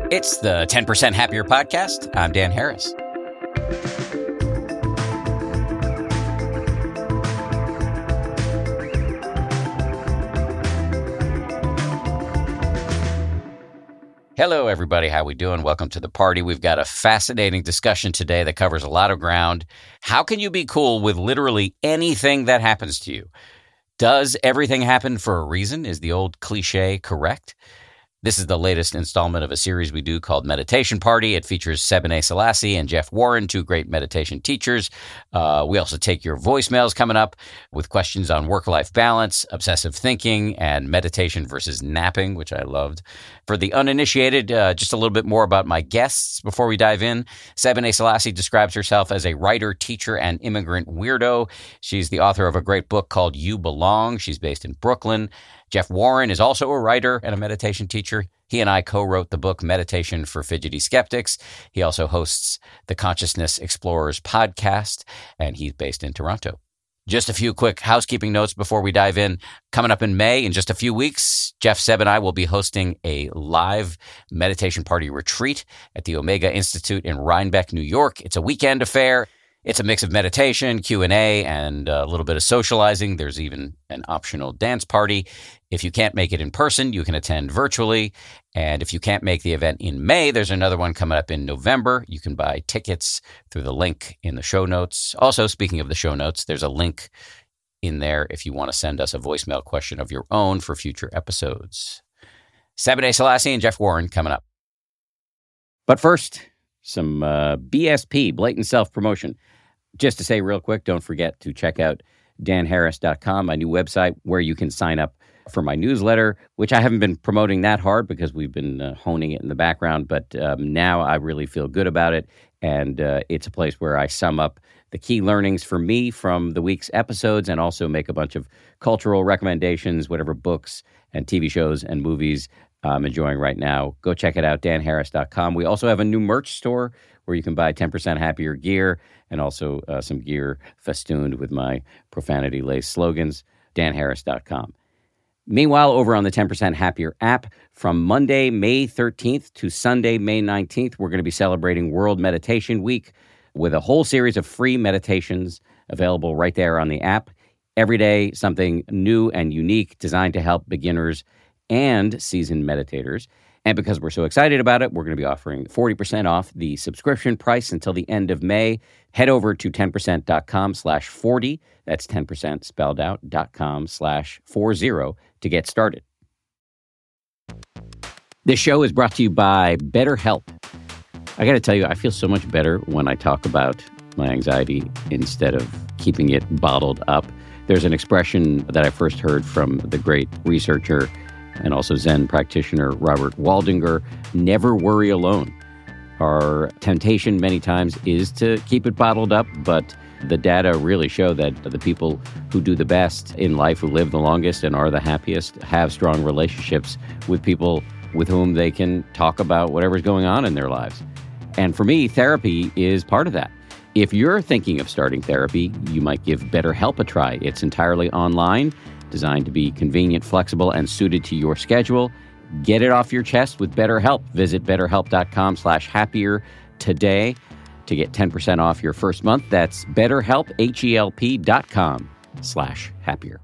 It's the 10% Happier Podcast. I'm Dan Harris. Hello, everybody. How we doing? Welcome to the party. We've got a fascinating discussion today that covers a lot of ground. How can you be cool with literally anything that happens to you? Does everything happen for a reason? Is the old cliche correct? This is the latest installment of a series we do called Meditation Party. It features Sebene Selassie and Jeff Warren, two great meditation teachers. We also take your voicemails coming up with questions on work-life balance, obsessive thinking, and meditation versus napping, which I loved. For the uninitiated, just a little bit more about my guests before we dive in. Sebene Selassie describes herself as a writer, teacher, and immigrant weirdo. She's the author of a great book called You Belong. She's based in Brooklyn. Jeff Warren is also a writer and a meditation teacher. He and I co-wrote the book Meditation for Fidgety Skeptics. He also hosts the Consciousness Explorers podcast, and he's based in Toronto. Just a few quick housekeeping notes before we dive in. Coming up in May, in just a few weeks, Jeff, Seb, and I will be hosting a live meditation party retreat at the Omega Institute in Rhinebeck, New York. It's a weekend affair. It's a mix of meditation, Q&A, and a little bit of socializing. There's even an optional dance party. If you can't make it in person, you can attend virtually. And if you can't make the event in May, there's another one coming up in November. You can buy tickets through the link in the show notes. Also, speaking of the show notes, there's a link in there if you want to send us a voicemail question of your own for future episodes. Sebene Selassie and Jeff Warren coming up. But first, some BSP, blatant self-promotion. Just to say real quick, don't forget to check out danharris.com, my new website where you can sign up for my newsletter, which I haven't been promoting that hard because we've been honing it in the background, but now I really feel good about it, and it's a place where I sum up the key learnings for me from the week's episodes and also make a bunch of cultural recommendations, whatever books and TV shows and movies I'm enjoying right now. Go check it out, danharris.com. We also have a new merch store where you can buy 10% Happier gear and also some gear festooned with my profanity-laced slogans, danharris.com. Meanwhile, over on the 10% Happier app, from Monday, May 13th to Sunday, May 19th, we're going to be celebrating World Meditation Week with a whole series of free meditations available right there on the app. Every day, something new and unique designed to help beginners and seasoned meditators. And because we're so excited about it, we're going to be offering 40% off the subscription price until the end of May. Head over to 10%.com/40. That's 10% spelled out, .com/40 to get started. This show is brought to you by BetterHelp. I got to tell you, I feel so much better when I talk about my anxiety instead of keeping it bottled up. There's an expression that I first heard from the great researcher and also Zen practitioner Robert Waldinger: never worry alone. Our temptation many times is to keep it bottled up, but the data really show that the people who do the best in life, who live the longest and are the happiest, have strong relationships with people with whom they can talk about whatever's going on in their lives. And for me, therapy is part of that. If you're thinking of starting therapy, you might give BetterHelp a try. It's entirely online, designed to be convenient, flexible, and suited to your schedule. Get it off your chest with BetterHelp. Visit betterhelp.com/happier today to get 10% off your first month. That's BetterHelp, HELP.com/happier.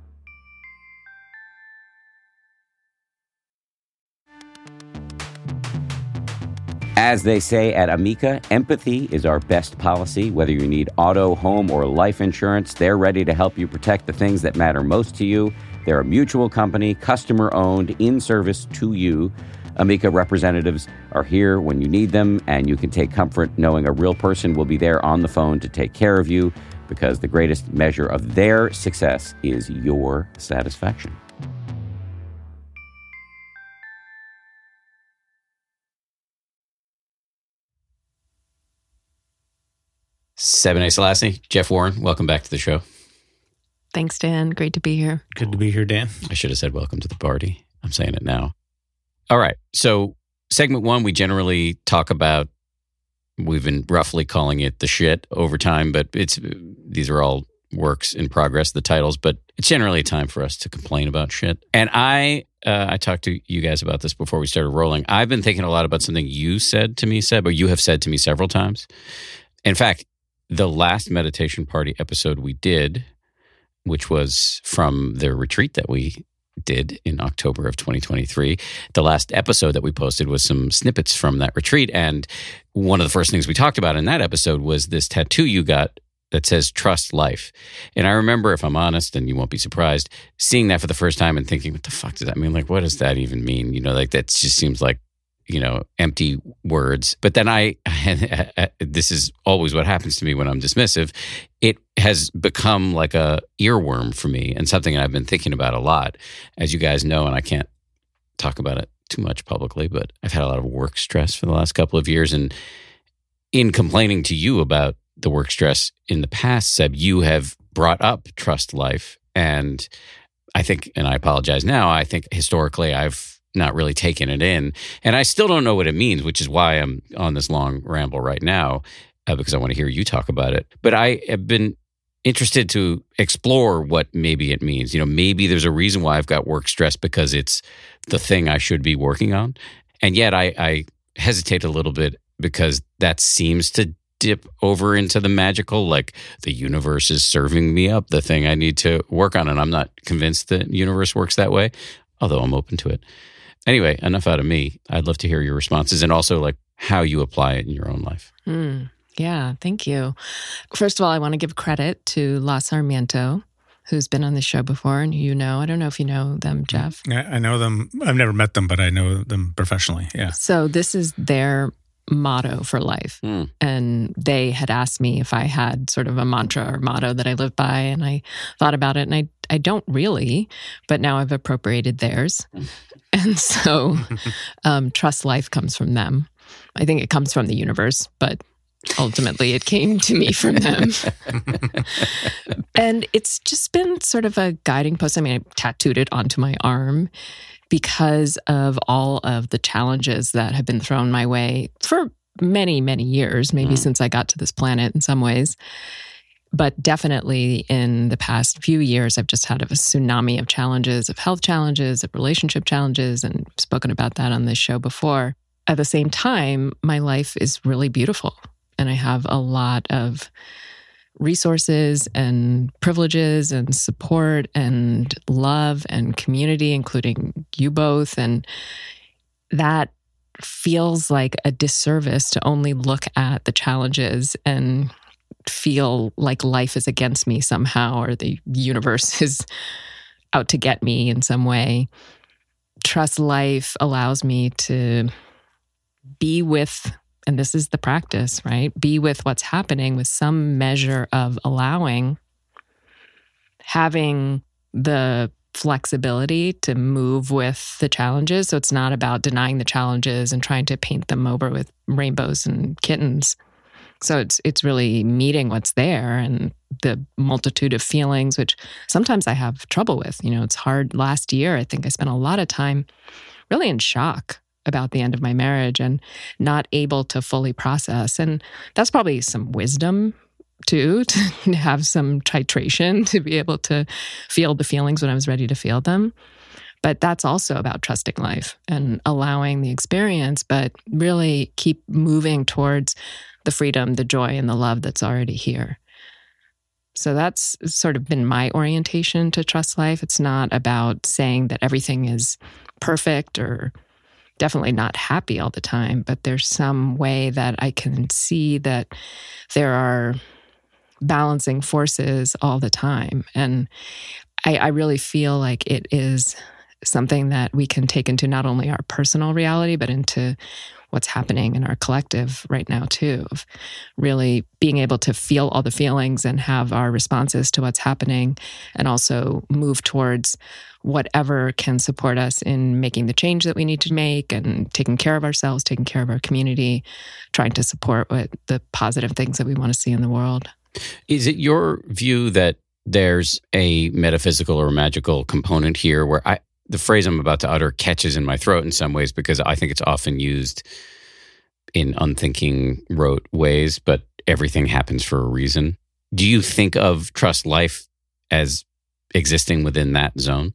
As they say at Amica, empathy is our best policy. Whether you need auto, home, or life insurance, they're ready to help you protect the things that matter most to you. They're a mutual company, customer-owned, in service to you. Amica representatives are here when you need them, and you can take comfort knowing a real person will be there on the phone to take care of you, because the greatest measure of their success is your satisfaction. Sebene Selassie, Jeff Warren, welcome back to the show. Thanks, Dan. Great to be here. Good to be here, Dan. I should have said welcome to the party. I'm saying it now. All right. So segment one, we generally talk about, we've been roughly calling it the shit over time, but these are all works in progress, the titles, but it's generally time for us to complain about shit. And I talked to you guys about this before we started rolling. I've been thinking a lot about something you said to me, Seb, or you have said to me several times. In fact, the last meditation party episode we did, which was from the retreat that we did in October of 2023, the last episode that we posted was some snippets from that retreat. And one of the first things we talked about in that episode was this tattoo you got that says "Trust Life." And I remember, if I'm honest, and you won't be surprised, seeing that for the first time and thinking, what the fuck does that mean? Like, what does that even mean? You know, like that just seems like, you know, empty words. But then this is always what happens to me when I'm dismissive. It has become like a earworm for me and something I've been thinking about a lot. As you guys know, and I can't talk about it too much publicly, but I've had a lot of work stress for the last couple of years. And in complaining to you about the work stress in the past, Seb, you have brought up Trust Life. And I think, and I apologize now, I think historically I've not really taken it in. And I still don't know what it means, which is why I'm on this long ramble right now, because I want to hear you talk about it. But I have been interested to explore what maybe it means. You know, maybe there's a reason why I've got work stress because it's the thing I should be working on. And yet I hesitate a little bit because that seems to dip over into the magical, like the universe is serving me up the thing I need to work on. And I'm not convinced the universe works that way, although I'm open to it. Anyway, enough out of me. I'd love to hear your responses and also like how you apply it in your own life. Yeah, thank you. First of all, I want to give credit to La Sarmiento, who's been on the show before, and you know, I don't know if you know them, Jeff. I know them. I've never met them, but I know them professionally. Yeah. So this is their motto for life. And they had asked me if I had sort of a mantra or motto that I live by, and I thought about it, and I don't really, but now I've appropriated theirs. And so Trust Life comes from them. I think it comes from the universe, but ultimately it came to me from them. And it's just been sort of a guiding post. I mean, I tattooed it onto my arm because of all of the challenges that have been thrown my way for many, many years, maybe since I got to this planet in some ways. But definitely in the past few years, I've just had a tsunami of challenges, of health challenges, of relationship challenges, and I've spoken about that on this show before. At the same time, my life is really beautiful, and I have a lot of resources and privileges and support and love and community, including you both. And that feels like a disservice to only look at the challenges and feel like life is against me somehow, or the universe is out to get me in some way. Trust Life allows me to be with, and this is the practice, right? Be with what's happening with some measure of allowing, having the flexibility to move with the challenges. So it's not about denying the challenges and trying to paint them over with rainbows and kittens. So it's really meeting what's there and the multitude of feelings, which sometimes I have trouble with. You know, it's hard. Last year, I think I spent a lot of time really in shock about the end of my marriage and not able to fully process. And that's probably some wisdom too, to have some titration to be able to feel the feelings when I was ready to feel them. But that's also about trusting life and allowing the experience, but really keep moving towards the freedom, the joy, and the love that's already here. So that's sort of been my orientation to Trust Life. It's not about saying that everything is perfect or definitely not happy all the time, but there's some way that I can see that there are balancing forces all the time. And I really feel like it is something that we can take into not only our personal reality, but into what's happening in our collective right now too, of really being able to feel all the feelings and have our responses to what's happening, and also move towards whatever can support us in making the change that we need to make and taking care of ourselves, taking care of our community, trying to support what the positive things that we want to see in the world. Is it your view that there's a metaphysical or magical component here where the phrase I'm about to utter catches in my throat in some ways because I think it's often used in unthinking, rote ways, but everything happens for a reason. Do you think of trust life as existing within that zone?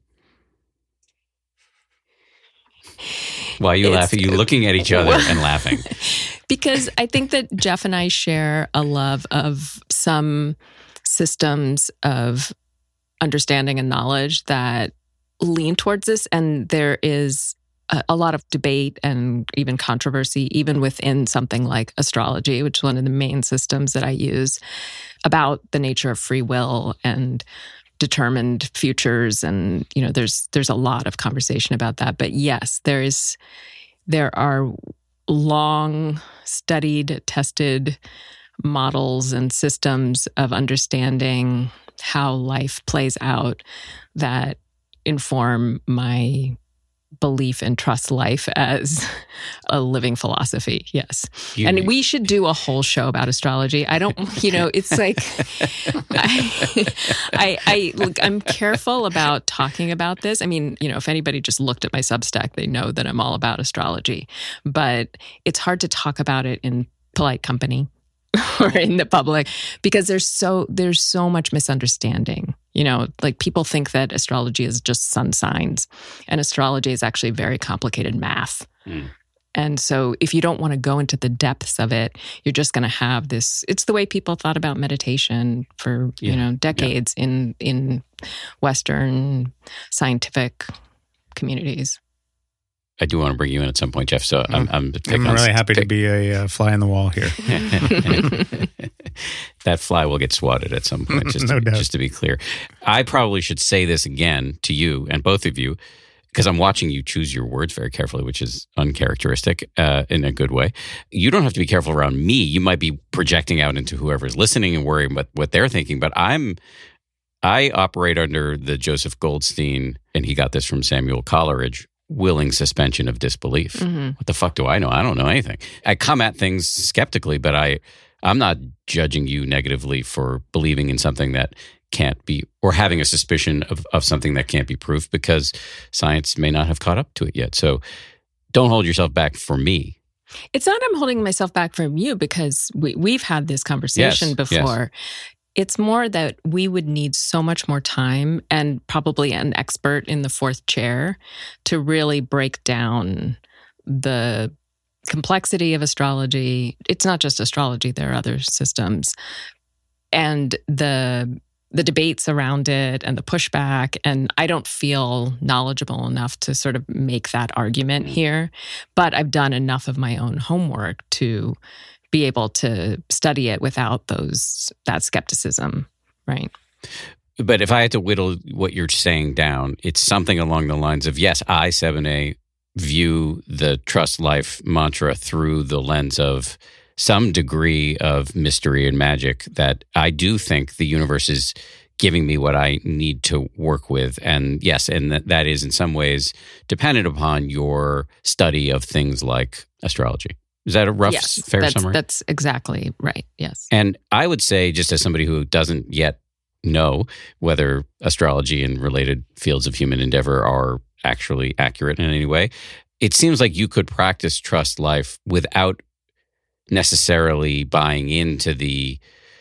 Why are you laughing? You're looking at each other and laughing. Because I think that Jeff and I share a love of some systems of understanding and knowledge that lean towards this. And there is a lot of debate and even controversy, even within something like astrology, which is one of the main systems that I use, about the nature of free will and determined futures. And, there's a lot of conversation about that. But yes, there are long studied, tested models and systems of understanding how life plays out that inform my belief and trust life as a living philosophy. Yes. And we should do a whole show about astrology. I don't, it's like, I'm careful about talking about this. I mean, if anybody just looked at my Substack, they know that I'm all about astrology, but it's hard to talk about it in polite company or in the public because there's so much misunderstanding. Like people think that astrology is just sun signs, and astrology is actually very complicated math. And so if you don't want to go into the depths of it, you're just going to have this. It's the way people thought about meditation for decades in Western scientific communities. I do want to bring you in at some point, Jeff. So I'm really happy to be a fly on the wall here. That fly will get swatted at some point, just to be clear. I probably should say this again to you and both of you, because I'm watching you choose your words very carefully, which is uncharacteristic in a good way. You don't have to be careful around me. You might be projecting out into whoever's listening and worrying about what they're thinking. But I operate under the Joseph Goldstein, and he got this from Samuel Coleridge, willing suspension of disbelief. Mm-hmm. What the fuck do I know? I don't know anything. I come at things skeptically, but I'm not judging you negatively for believing in something that can't be, or having a suspicion of something that can't be proved, because science may not have caught up to it yet. So don't hold yourself back for me. It's not I'm holding myself back from you, because we've had this conversation before. Yes. It's more that we would need so much more time and probably an expert in the fourth chair to really break down the complexity of astrology. It's not just astrology, there are other systems. And the debates around it and the pushback. And I don't feel knowledgeable enough to sort of make that argument here. But I've done enough of my own homework to be able to study it without that skepticism, right? But if I had to whittle what you're saying down, it's something along the lines of, yes, I, 7A, view the trust life mantra through the lens of some degree of mystery and magic, that I do think the universe is giving me what I need to work with. And yes, and that is in some ways dependent upon your study of things like astrology. Is that a rough, fair summary? That's exactly right, yes. And I would say, just as somebody who doesn't yet know whether astrology and related fields of human endeavor are actually accurate in any way, it seems like you could practice trust life without necessarily buying into the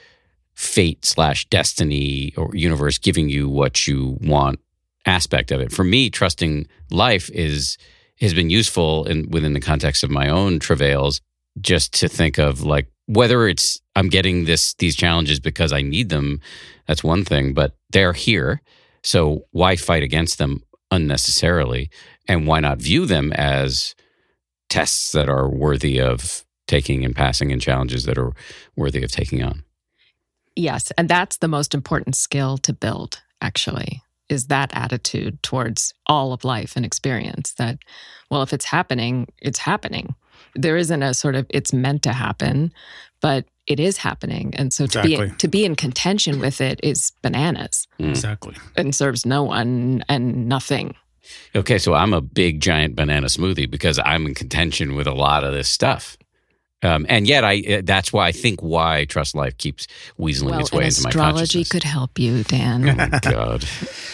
fate/destiny or universe giving you what you want aspect of it. For me, trusting life has been useful within the context of my own travails, just to think of like, whether it's I'm getting these challenges because I need them, that's one thing, but they're here. So why fight against them unnecessarily? And why not view them as tests that are worthy of taking and passing, and challenges that are worthy of taking on? Yes, and that's the most important skill to build, actually, is that attitude towards all of life and experience, that, well, if it's happening, it's happening. There isn't a sort of, it's meant to happen, but it is happening. And so to be in contention with it is bananas. Exactly. And serves no one and nothing. Okay, so I'm a big, giant banana smoothie because I'm in contention with a lot of this stuff. And yet, that's why I think why Trust Life keeps weaseling its way into my consciousness. Astrology could help you, Dan. Oh, my God.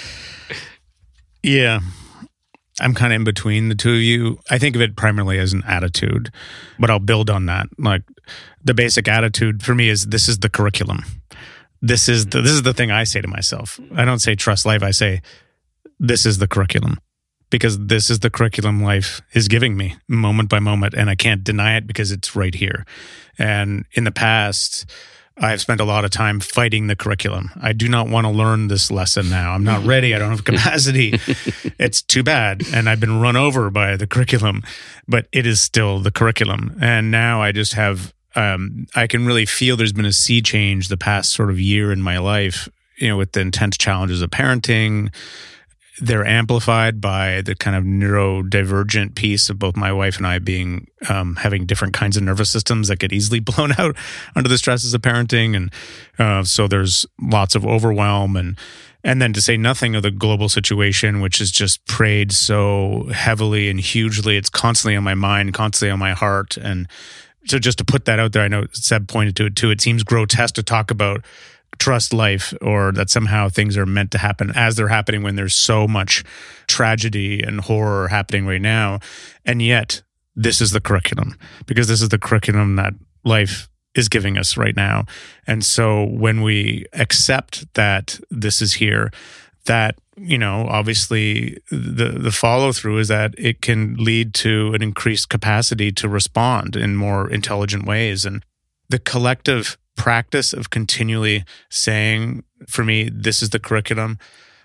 Yeah. I'm kind of in between the two of you. I think of it primarily as an attitude, but I'll build on that. Like, the basic attitude for me is, this is the curriculum. this is the thing I say to myself. I don't say trust life. I say, this is the curriculum, because this is the curriculum life is giving me moment by moment, and I can't deny it because it's right here. And in the past, I've spent a lot of time fighting the curriculum. I do not want to learn this lesson now. I'm not ready. I don't have capacity. It's too bad. And I've been run over by the curriculum, but it is still the curriculum. And now I just have, I can really feel there's been a sea change the past sort of year in my life, with the intense challenges of parenting. They're amplified by the kind of neurodivergent piece of both my wife and I being having different kinds of nervous systems that get easily blown out under the stresses of parenting, and so there's lots of overwhelm, and then to say nothing of the global situation, which is just preyed so heavily and hugely. It's constantly on my mind, constantly on my heart, and so just to put that out there, I know Seb pointed to it too. It seems grotesque to talk about trust life, or that somehow things are meant to happen as they're happening when there's so much tragedy and horror happening right now. And yet, this is the curriculum, because this is the curriculum that life is giving us right now. And so when we accept that this is here, that, obviously the follow through is that it can lead to an increased capacity to respond in more intelligent ways. And the collective practice of continually saying, for me, this is the curriculum,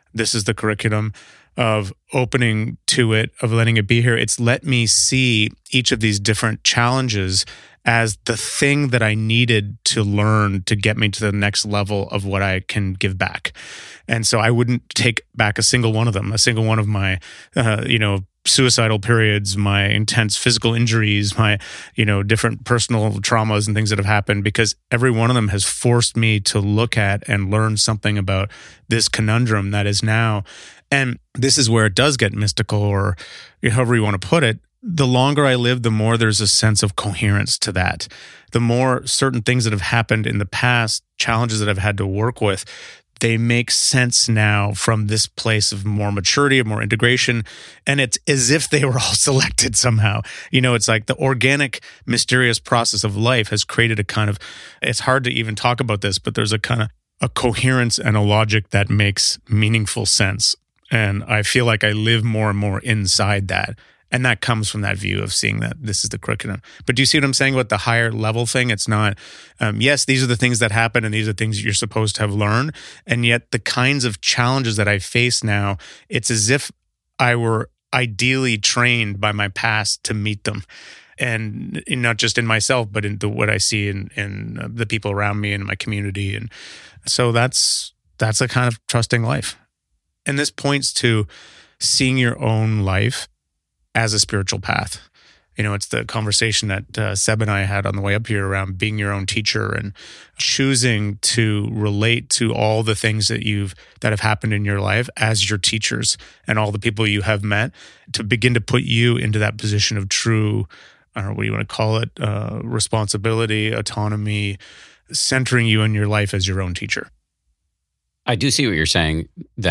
of opening to it, of letting it be here. It's let me see each of these different challenges as the thing that I needed to learn to get me to the next level of what I can give back. And so I wouldn't take back a single one of them, a single one of my, suicidal periods, my intense physical injuries, my, different personal traumas and things that have happened, because every one of them has forced me to look at and learn something about this conundrum that is now. And this is where it does get mystical, or however you want to put it. The longer I live, the more there's a sense of coherence to that. The more certain things that have happened in the past, challenges that I've had to work with, they make sense now from this place of more maturity, of more integration. And it's as if they were all selected somehow. It's like the organic, mysterious process of life has created a kind of, it's hard to even talk about this, but there's a kind of a coherence and a logic that makes meaningful sense. And I feel like I live more and more inside that. And that comes from that view of seeing that this is the curriculum. But do you see what I'm saying about the higher level thing? It's not, yes, these are the things that happen and these are things you're supposed to have learned. And yet the kinds of challenges that I face now, it's as if I were ideally trained by my past to meet them. And not just in myself, but in what I see in the people around me and my community. And so that's a kind of trusting life. And this points to seeing your own life as a spiritual path. It's the conversation that Seb and I had on the way up here around being your own teacher and choosing to relate to all the things that have happened in your life as your teachers and all the people you have met, to begin to put you into that position of true, I don't know what you want to call it, responsibility, autonomy, centering you in your life as your own teacher. I do see what you're saying,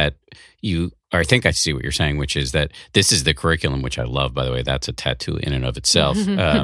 I think I see what you're saying, which is that this is the curriculum, which I love, by the way. That's a tattoo in and of itself,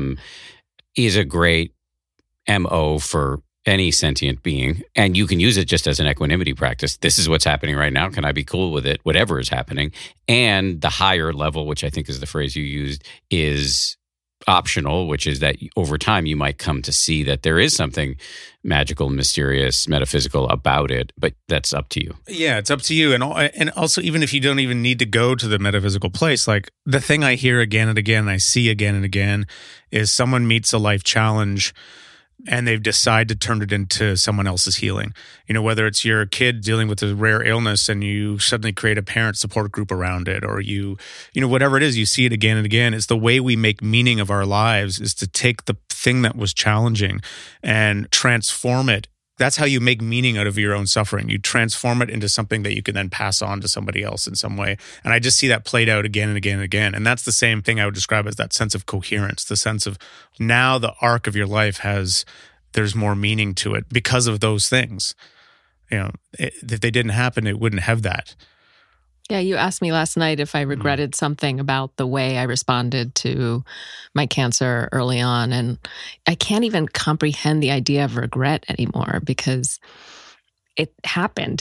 is a great MO for any sentient being. And you can use it just as an equanimity practice. This is what's happening right now. Can I be cool with it? Whatever is happening. And the higher level, which I think is the phrase you used, is optional, which is that over time you might come to see that there is something magical, mysterious, metaphysical about it, but that's up to you. Yeah, it's up to you. And also, even if you don't even need to go to the metaphysical place, like the thing I hear again and again, I see again and again, is someone meets a life challenge and they've decided to turn it into someone else's healing. Whether it's your kid dealing with a rare illness and you suddenly create a parent support group around it, or whatever it is, you see it again and again. It's the way we make meaning of our lives, is to take the thing that was challenging and transform it. That's how you make meaning out of your own suffering. You transform it into something that you can then pass on to somebody else in some way. And I just see that played out again and again and again. And that's the same thing I would describe as that sense of coherence, the sense of now the arc of your life there's more meaning to it because of those things. If they didn't happen, it wouldn't have that. Yeah, you asked me last night if I regretted something about the way I responded to my cancer early on. And I can't even comprehend the idea of regret anymore, because it happened.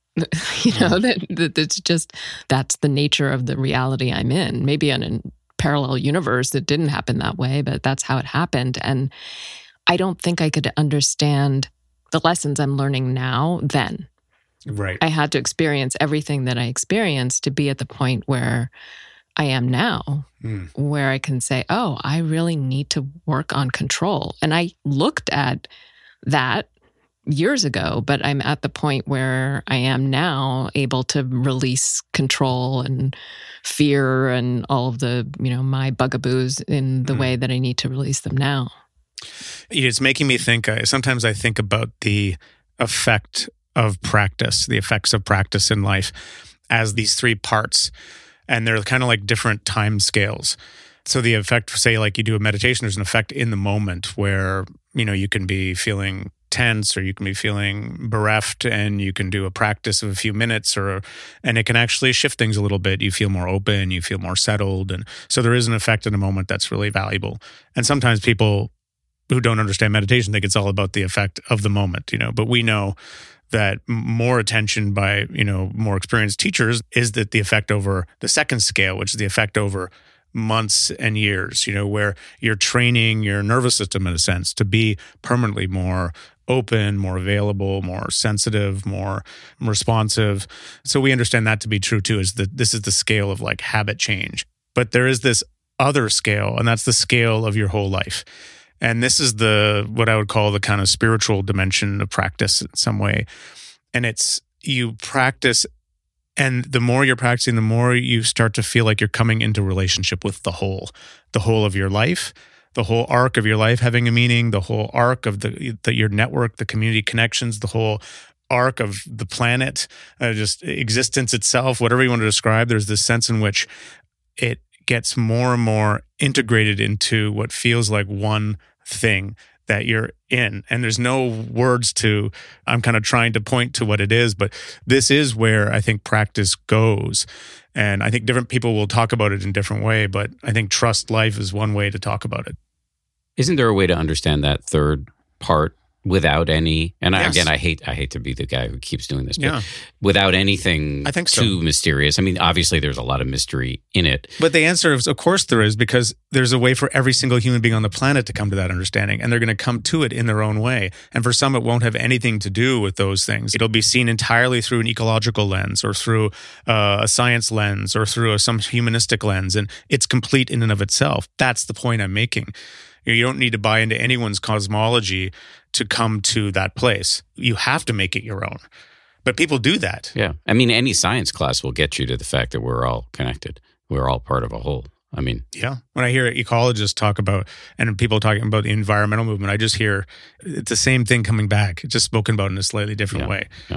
That it's just, that's the nature of the reality I'm in. Maybe in a parallel universe, it didn't happen that way, but that's how it happened. And I don't think I could understand the lessons I'm learning now then. Right. I had to experience everything that I experienced to be at the point where I am now, where I can say, oh, I really need to work on control. And I looked at that years ago, but I'm at the point where I am now able to release control and fear and all of the, my bugaboos in the way that I need to release them now. It's making me think, sometimes I think about the effect of practice, the effects of practice in life as these three parts. And they're kind of like different time scales. So the effect, say like you do a meditation, there's an effect in the moment where, you can be feeling tense or you can be feeling bereft and you can do a practice of a few minutes and it can actually shift things a little bit. You feel more open, you feel more settled. And so there is an effect in the moment that's really valuable. And sometimes people who don't understand meditation think it's all about the effect of the moment, but we know that more attention by, more experienced teachers is that the effect over the second scale, which is the effect over months and years, where you're training your nervous system in a sense to be permanently more open, more available, more sensitive, more responsive. So we understand that to be true too, is that this is the scale of like habit change. But there is this other scale, and that's the scale of your whole life. And this is what I would call the kind of spiritual dimension of practice in some way. And it's you practice, and the more you're practicing, the more you start to feel like you're coming into relationship with the whole of your life, the whole arc of your life having a meaning, the whole arc of your network, the community connections, the whole arc of the planet, just existence itself, whatever you want to describe. There's this sense in which it gets more and more integrated into what feels like one thing that you're in. And there's no words I'm kind of trying to point to what it is, but this is where I think practice goes. And I think different people will talk about it in different way, but I think trust life is one way to talk about it. Isn't there a way to understand that third part without any, and Yes. Again, I hate to be the guy who keeps doing this, but without anything I think so. too mysterious. I mean, obviously there's a lot of mystery in it. But the answer is, of course there is, because there's a way for every single human being on the planet to come to that understanding, and they're going to come to it in their own way. And for some, it won't have anything to do with those things. It'll be seen entirely through an ecological lens or through a science lens or through some humanistic lens, and it's complete in and of itself. That's the point I'm making. You don't need to buy into anyone's cosmology to come to that place. You have to make it your own. But people do that. Yeah. I mean, any science class will get you to the fact that we're all connected. We're all part of a whole. I mean, yeah. When I hear ecologists talk about, and people talking about the environmental movement, I just hear it's the same thing coming back. It's just spoken about in a slightly different way. Yeah.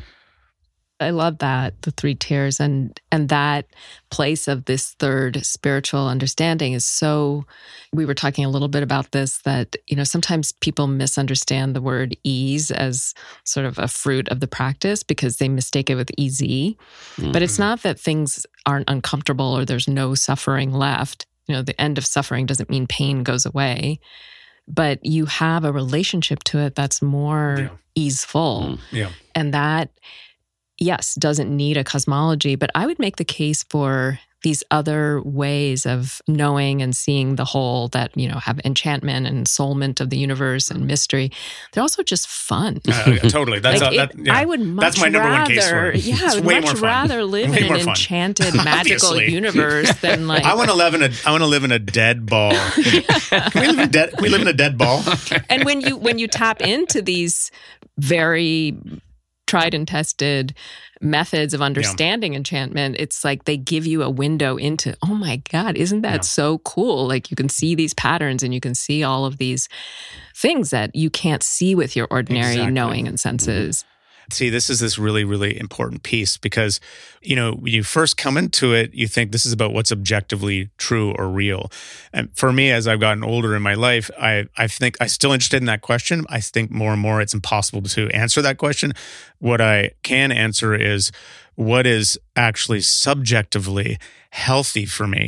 I love that, the three tiers, and that place of this third spiritual understanding is so, we were talking a little bit about this, that, sometimes people misunderstand the word ease as sort of a fruit of the practice because they mistake it with easy. Mm-hmm. But it's not that things aren't uncomfortable or there's no suffering left. The end of suffering doesn't mean pain goes away, but you have a relationship to it that's more easeful. Yeah. And that, yes, doesn't need a cosmology, but I would make the case for these other ways of knowing and seeing the whole that, have enchantment and soulment of the universe and mystery. They're also just fun. Totally. I would much that's my number one case for it. Yeah, I would much rather live in an enchanted, magical universe than like. I want to live in a dead ball. Can we live in a dead ball? And when you tap into these very tried and tested methods of understanding enchantment, it's like they give you a window into, oh my God, isn't that so cool? Like you can see these patterns and you can see all of these things that you can't see with your ordinary knowing and senses. See, this is this really, really important piece because, when you first come into it, you think this is about what's objectively true or real. And for me, as I've gotten older in my life, I think I'm still interested in that question. I think more and more it's impossible to answer that question. What I can answer is what is actually subjectively healthy for me.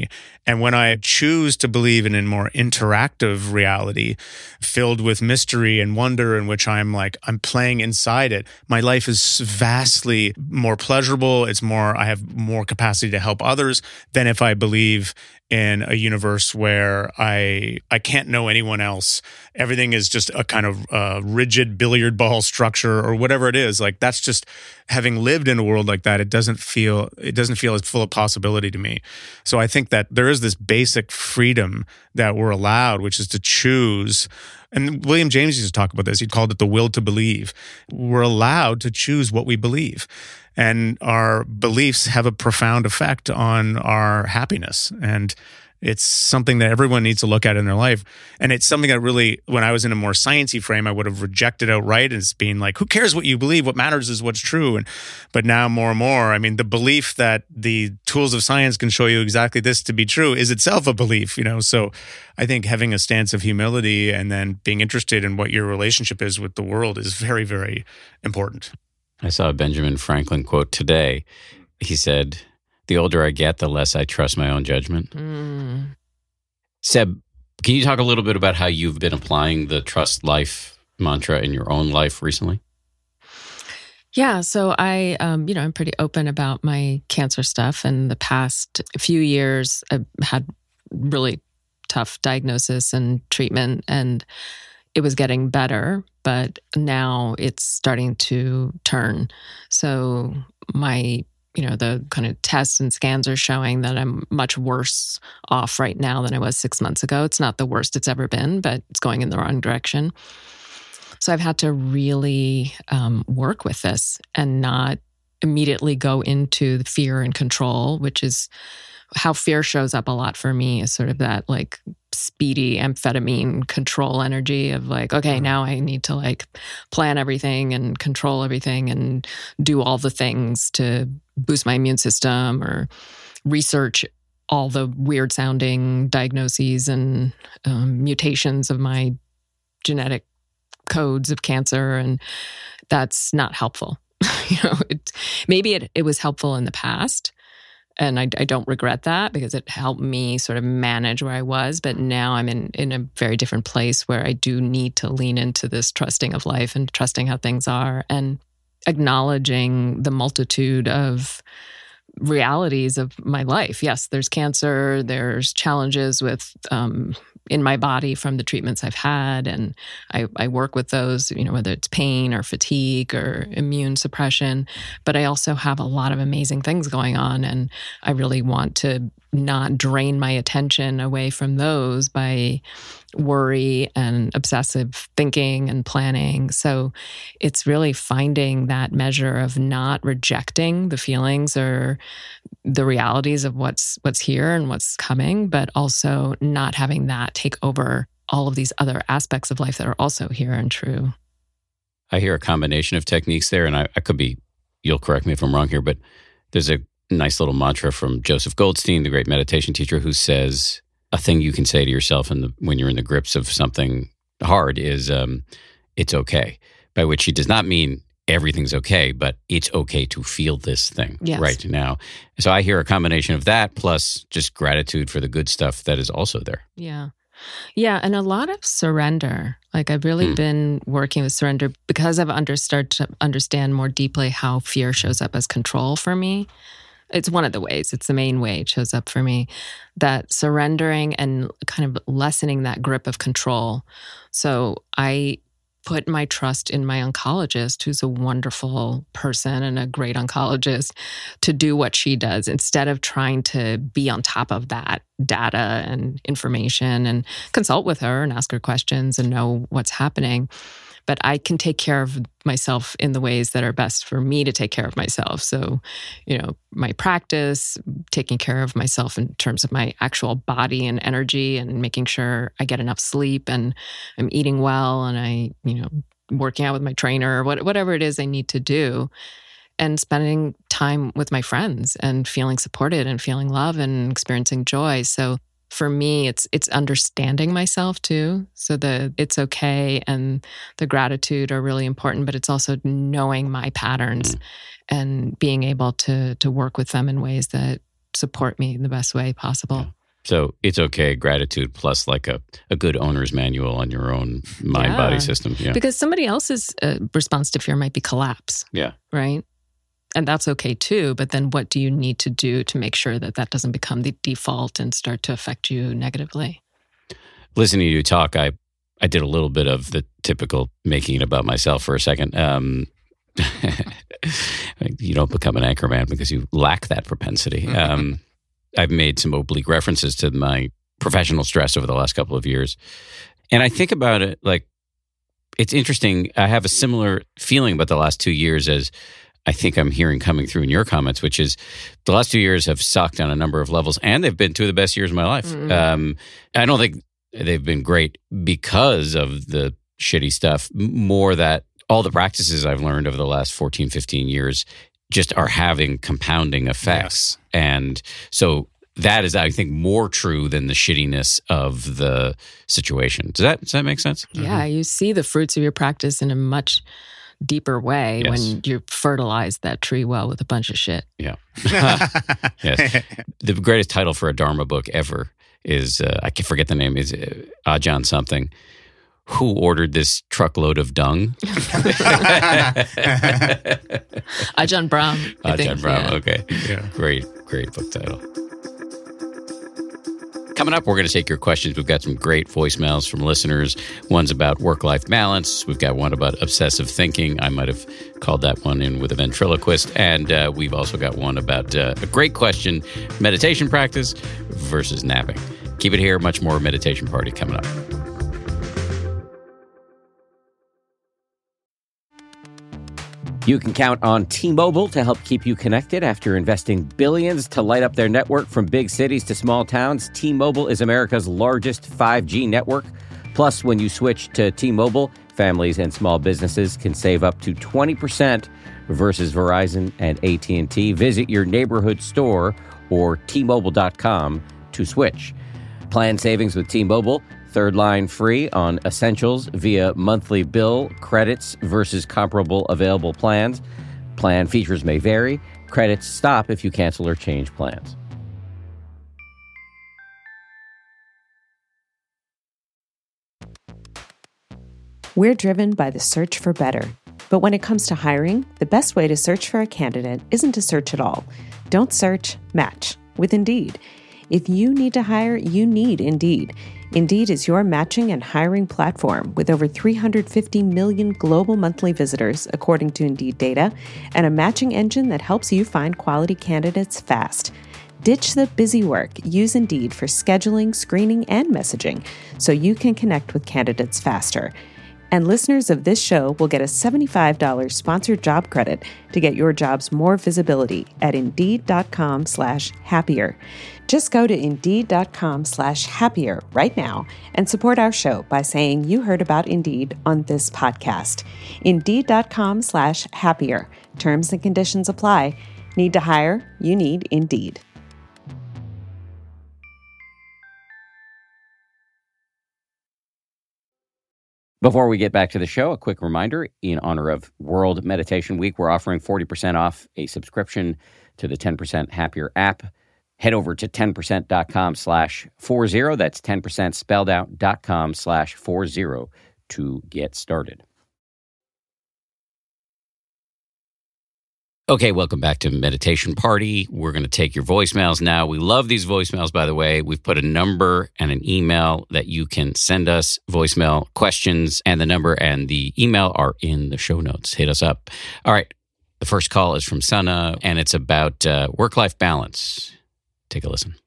And when I choose to believe in a more interactive reality filled with mystery and wonder, in which I'm playing inside it, my life is vastly more pleasurable. I have more capacity to help others than if I believe in a universe where I can't know anyone else. Everything is just a kind of rigid billiard ball structure or whatever it is. Like, that's just, having lived in a world like that, it doesn't feel as full of possibility to me. So I think that there is this basic freedom that we're allowed, which is to choose. And William James used to talk about this. He called it the will to believe. We're allowed to choose what we believe. And our beliefs have a profound effect on our happiness. And it's something that everyone needs to look at in their life. And it's something that really, when I was in a more sciencey frame, I would have rejected outright as being like, who cares what you believe? What matters is what's true. But now more and more, I mean, the belief that the tools of science can show you exactly this to be true is itself a belief, So I think having a stance of humility and then being interested in what your relationship is with the world is very, very important. I saw a Benjamin Franklin quote today. He said, "The older I get, the less I trust my own judgment." Seb, can you talk a little bit about how you've been applying the trust life mantra in your own life recently? Yeah, so I'm pretty open about my cancer stuff. And the past few years, I've had really tough diagnosis and treatment, and it was getting better, but now it's starting to turn. So the kind of tests and scans are showing that I'm much worse off right now than I was 6 months ago. It's not the worst it's ever been, but it's going in the wrong direction. So I've had to really work with this and not immediately go into the fear and control, which is how fear shows up a lot for me, is sort of that like speedy amphetamine control energy of like, okay, now I need to like plan everything and control everything and do all the things to boost my immune system or research all the weird sounding diagnoses and mutations of my genetic codes of cancer. And that's not helpful. Maybe it was helpful in the past. And I don't regret that because it helped me sort of manage where I was. But now I'm in a very different place where I do need to lean into this trusting of life and trusting how things are and acknowledging the multitude of realities of my life. Yes, there's cancer, there's challenges with in my body from the treatments I've had. And I work with those, whether it's pain or fatigue or immune suppression. But I also have a lot of amazing things going on. And I really want to not drain my attention away from those by worry and obsessive thinking and planning. So it's really finding that measure of not rejecting the feelings or the realities of what's here and what's coming, but also not having that take over all of these other aspects of life that are also here and true. I hear a combination of techniques there, and I could be, you'll correct me if I'm wrong here, but there's a nice little mantra from Joseph Goldstein, the great meditation teacher, who says a thing you can say to yourself when you're in the grips of something hard is, it's okay, by which he does not mean everything's okay, but it's okay to feel this thing right now. So I hear a combination of that plus just gratitude for the good stuff that is also there. Yeah. Yeah. And a lot of surrender. Like I've really been working with surrender because I've started to understand more deeply how fear shows up as control for me. It's one of the ways, it's the main way it shows up for me, that surrendering and kind of lessening that grip of control. So I put my trust in my oncologist, who's a wonderful person and a great oncologist, to do what she does instead of trying to be on top of that data and information and consult with her and ask her questions and know what's happening. But I can take care of myself in the ways that are best for me to take care of myself. So, my practice, taking care of myself in terms of my actual body and energy and making sure I get enough sleep and I'm eating well and working out with my trainer, whatever it is I need to do, and spending time with my friends and feeling supported and feeling love and experiencing joy. So for me, it's understanding myself too. So the it's okay and the gratitude are really important, but it's also knowing my patterns and being able to work with them in ways that support me in the best way possible. So it's okay, gratitude plus like a good owner's manual on your own mind-body system. Yeah. Because somebody else's response to fear might be collapse. Yeah. Right? And that's okay too. But then what do you need to do to make sure that that doesn't become the default and start to affect you negatively? Listening to you talk, I did a little bit of the typical making it about myself for a second. You don't become an anchor man because you lack that propensity. I've made some oblique references to my professional stress over the last couple of years. And I think about it like, it's interesting. I have a similar feeling about the last 2 years as I think I'm hearing coming through in your comments, which is the last 2 years have sucked on a number of levels, and they've been two of the best years of my life. I don't think they've been great because of the shitty stuff, more that all the practices I've learned over the last 14, 15 years just are having compounding effects. Yes. And so that is, I think, more true than the shittiness of the situation. Does that make sense? Yeah, you see the fruits of your practice in a much deeper way when you fertilize that tree well with a bunch of shit. Yeah. Yes. The greatest title for a Dharma book ever is, I can forget the name, is Ajahn something. Who ordered this truckload of dung? Ajahn Brahm. Ajahn Brahm, okay. Yeah. Great book title. Coming up, we're going to take your questions. We've got some great voicemails from listeners. One's about work-life balance. We've got one about obsessive thinking. I might have called that one in with a ventriloquist. And we've also got one about a great question, meditation practice versus napping. Keep it here. Much more Meditation Party coming up. You can count on T-Mobile to help keep you connected. After investing billions to light up their network from big cities to small towns, T-Mobile is America's largest 5G network. Plus, when you switch to T-Mobile, families and small businesses can save up to 20% versus Verizon and AT&T. Visit your neighborhood store or T-Mobile.com to switch. Plan savings with T-Mobile. Third line free on essentials via monthly bill credits versus comparable available plans. Plan features may vary. Credits stop if you cancel or change plans. We're driven by the search for better. But when it comes to hiring, the best way to search for a candidate isn't to search at all. Don't search, match with Indeed. If you need to hire, you need Indeed. Indeed is your matching and hiring platform with over 350 million global monthly visitors, according to Indeed data, and a matching engine that helps you find quality candidates fast. Ditch the busy work. Use Indeed for scheduling, screening, and messaging so you can connect with candidates faster. And listeners of this show will get a $75 sponsored job credit to get your jobs more visibility at Indeed.com/happier. Just go to Indeed.com/happier right now and support our show by saying you heard about Indeed on this podcast. Indeed.com/happier. Terms and conditions apply. Need to hire? You need Indeed. Before we get back to the show, a quick reminder, in honor of World Meditation Week, we're offering 40% off a subscription to the 10% Happier app. Head over to 10%.com/40. That's 10% spelled out .com/40 to get started. Okay, welcome back to Meditation Party. We're going to take your voicemails now. We love these voicemails, by the way. We've put a number and an email that you can send us voicemail questions, and the number and the email are in the show notes. Hit us up. All right, the first call is from Sana, and it's about work-life balance. Take a listen.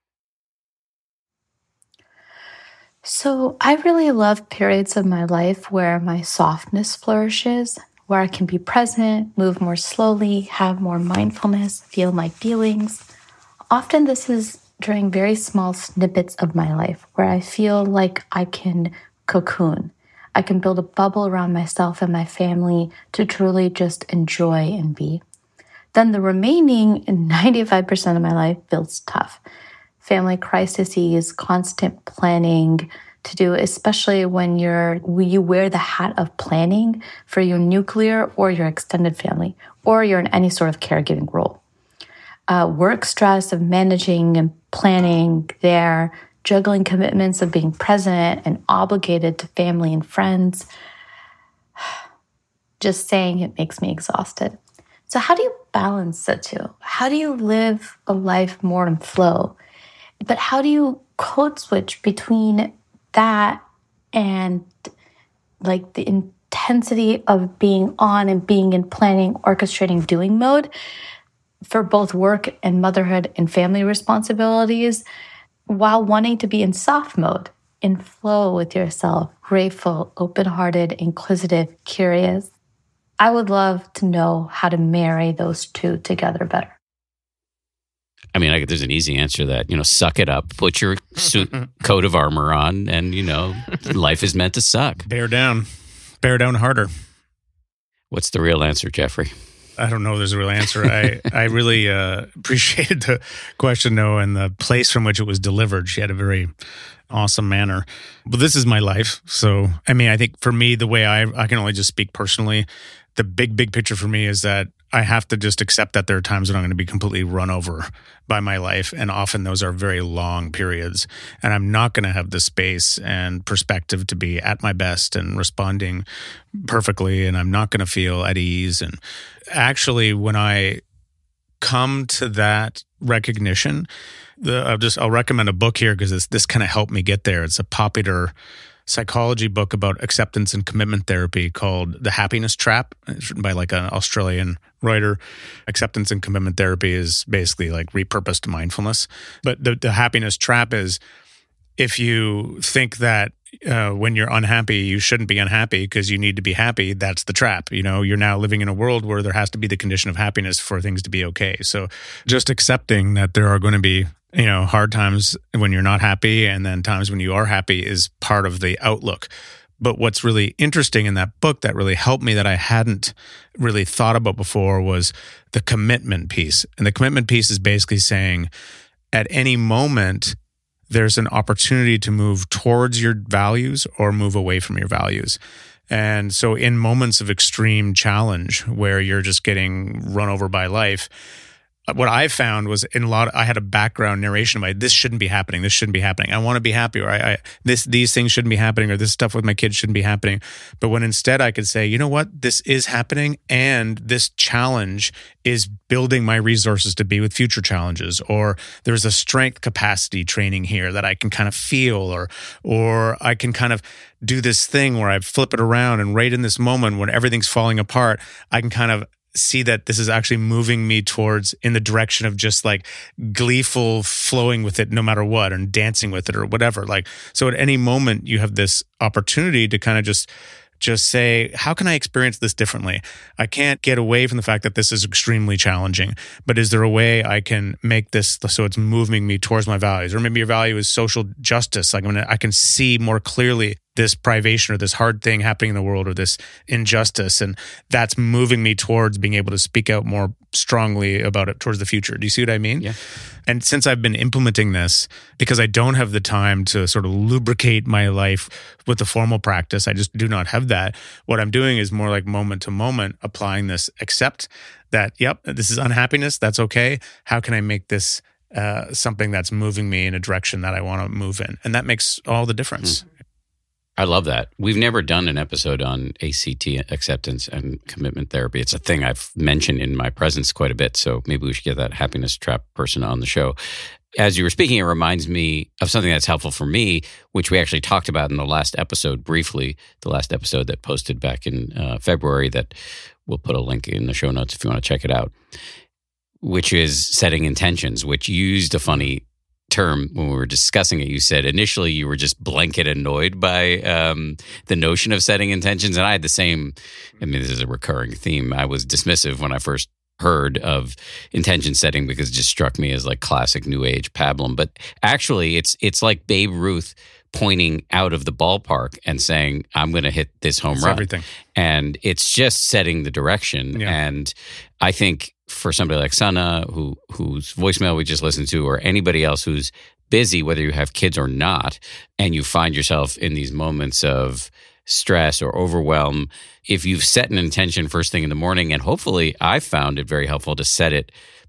So I really love periods of my life where my softness flourishes, where I can be present, move more slowly, have more mindfulness, feel my feelings. Often this is during very small snippets of my life where I feel like I can cocoon. I can build a bubble around myself and my family to truly just enjoy and be. Then the remaining 95% of my life feels tough. Family crises, constant planning to do, especially when you wear the hat of planning for your nuclear or your extended family, or you're in any sort of caregiving role. work stress of managing and planning there, juggling commitments of being present and obligated to family and friends. Just saying it makes me exhausted. So how do you balance the two? How do you live a life more in flow? But how do you code switch between that and like the intensity of being on and being in planning, orchestrating, doing mode for both work and motherhood and family responsibilities, while wanting to be in soft mode, in flow with yourself, grateful, open-hearted, inquisitive, curious? I would love to know how to marry those two together better. I mean, there's an easy answer to that. Suck it up, put your coat of armor on, and, life is meant to suck. Bear down harder. What's the real answer, Jeffrey? I don't know if there's a real answer. I really appreciated the question, though, and the place from which it was delivered. She had a very awesome manner. But this is my life. So, I think for me, the way I can only just speak personally, the big picture for me is that I have to just accept that there are times when I'm going to be completely run over by my life. And often those are very long periods. And I'm not going to have the space and perspective to be at my best and responding perfectly. And I'm not going to feel at ease. And actually, when I come to that recognition, I'll recommend a book here because this kind of helped me get there. It's a popular psychology book about acceptance and commitment therapy called The Happiness Trap. It's written by like an Australian writer. Acceptance and commitment therapy is basically like repurposed mindfulness. But the happiness trap is if you think that when you're unhappy, you shouldn't be unhappy because you need to be happy, that's the trap. You're now living in a world where there has to be the condition of happiness for things to be okay. So just accepting that there are going to be hard times when you're not happy and then times when you are happy is part of the outlook. But what's really interesting in that book that really helped me that I hadn't really thought about before was the commitment piece. And the commitment piece is basically saying at any moment, there's an opportunity to move towards your values or move away from your values. And so in moments of extreme challenge where you're just getting run over by life, what I found was I had a background narration of this shouldn't be happening. This shouldn't be happening. I want to be happy, or these things shouldn't be happening, or this stuff with my kids shouldn't be happening. But when instead I could say, you know what, this is happening, and this challenge is building my resources to be with future challenges, or there's a strength capacity training here that I can kind of feel, or I can kind of do this thing where I flip it around, and right in this moment when everything's falling apart, I can kind of see that this is actually moving me towards in the direction of just like gleeful flowing with it no matter what and dancing with it or whatever. Like, so at any moment you have this opportunity to kind of just say, how can I experience this differently? I can't get away from the fact that this is extremely challenging, but is there a way I can make this so it's moving me towards my values? Or maybe your value is social justice. Like I can see more clearly this privation or this hard thing happening in the world or this injustice, and that's moving me towards being able to speak out more strongly about it towards the future. Do you see what I mean? Yeah. And since I've been implementing this, because I don't have the time to sort of lubricate my life with the formal practice, I just do not have that. What I'm doing is more like moment to moment applying this, accept that, yep, this is unhappiness, that's okay. How can I make this something that's moving me in a direction that I want to move in? And that makes all the difference. I love that. We've never done an episode on ACT, acceptance and commitment therapy. It's a thing I've mentioned in my presence quite a bit, so maybe we should get that happiness trap person on the show. As you were speaking, it reminds me of something that's helpful for me, which we actually talked about in the last episode briefly, the last episode that posted back in February that we'll put a link in the show notes if you want to check it out, which is setting intentions, which used a funny term when we were discussing it. You said initially you were just blanket annoyed by the notion of setting intentions. And I had the same, this is a recurring theme. I was dismissive when I first heard of intention setting because it just struck me as like classic New Age pablum. But actually it's like Babe Ruth pointing out of the ballpark and saying, I'm going to hit this home run. Everything. And it's just setting the direction. Yeah. And I think for somebody like Sana, whose voicemail we just listened to, or anybody else who's busy, whether you have kids or not, and you find yourself in these moments of stress or overwhelm, if you've set an intention first thing in the morning, and hopefully I've found it very helpful to set it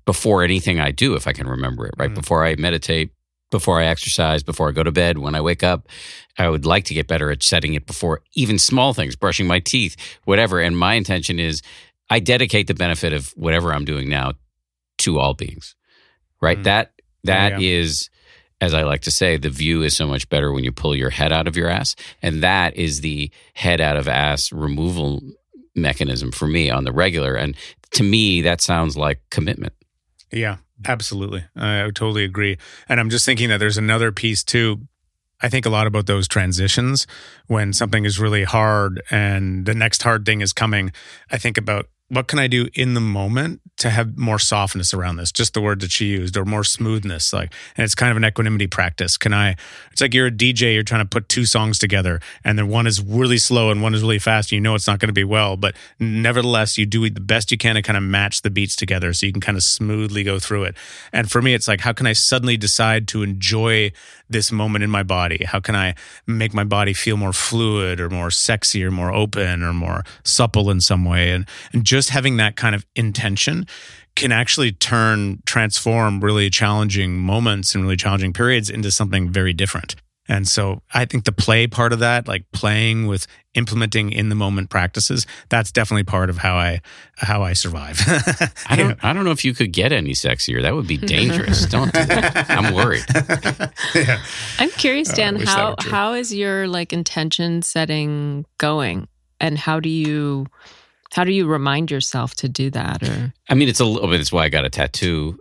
before anything I do, if I can remember it, right? Before I meditate, before I exercise, before I go to bed, when I wake up. I would like to get better at setting it before even small things, brushing my teeth, whatever. And my intention is I dedicate the benefit of whatever I'm doing now to all beings, right? That is, as I like to say, the view is so much better when you pull your head out of your ass. And that is the head out of ass removal mechanism for me on the regular. And to me, that sounds like commitment. Yeah, absolutely. I totally agree. And I'm just thinking that there's another piece too. I think a lot about those transitions when something is really hard and the next hard thing is coming. I think about what can I do in the moment to have more softness around this? Just the word that she used, or more smoothness. And it's kind of an equanimity practice. It's like you're a DJ, you're trying to put two songs together, and then one is really slow and one is really fast. And you know it's not going to be well, but nevertheless, you do the best you can to kind of match the beats together so you can kind of smoothly go through it. And for me, it's like, how can I suddenly decide to enjoy this moment in my body? How can I make my body feel more fluid or more sexy or more open or more supple in some way? And just having that kind of intention can actually transform really challenging moments and really challenging periods into something very different. And so I think the play part of that, like playing with implementing in the moment practices, that's definitely part of how I survive. I don't know if you could get any sexier. That would be dangerous. Don't do that. I'm worried. Yeah. I'm curious, Dan, how is your intention setting going, and how do you remind yourself to do that? Or I mean, it's why I got a tattoo,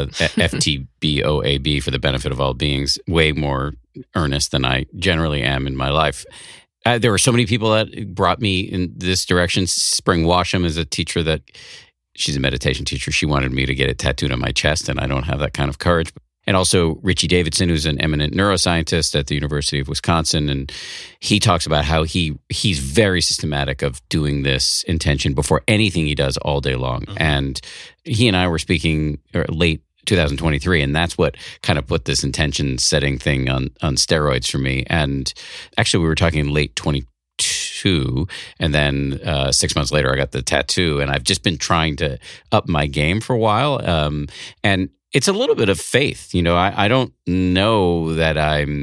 FTBOAB, for the benefit of all beings, way more earnest than I generally am in my life. There were so many people that brought me in this direction. Spring Washam is a teacher she's a meditation teacher. She wanted me to get it tattooed on my chest, and I don't have that kind of courage. And also Richie Davidson, who's an eminent neuroscientist at the University of Wisconsin. And he talks about how he's very systematic of doing this intention before anything he does all day long. Mm-hmm. And he and I were speaking late 2023, and that's what kind of put this intention setting thing on steroids for me. And actually, we were talking late 22, and then 6 months later, I got the tattoo, and I've just been trying to up my game for a while. And it's a little bit of faith, I don't know that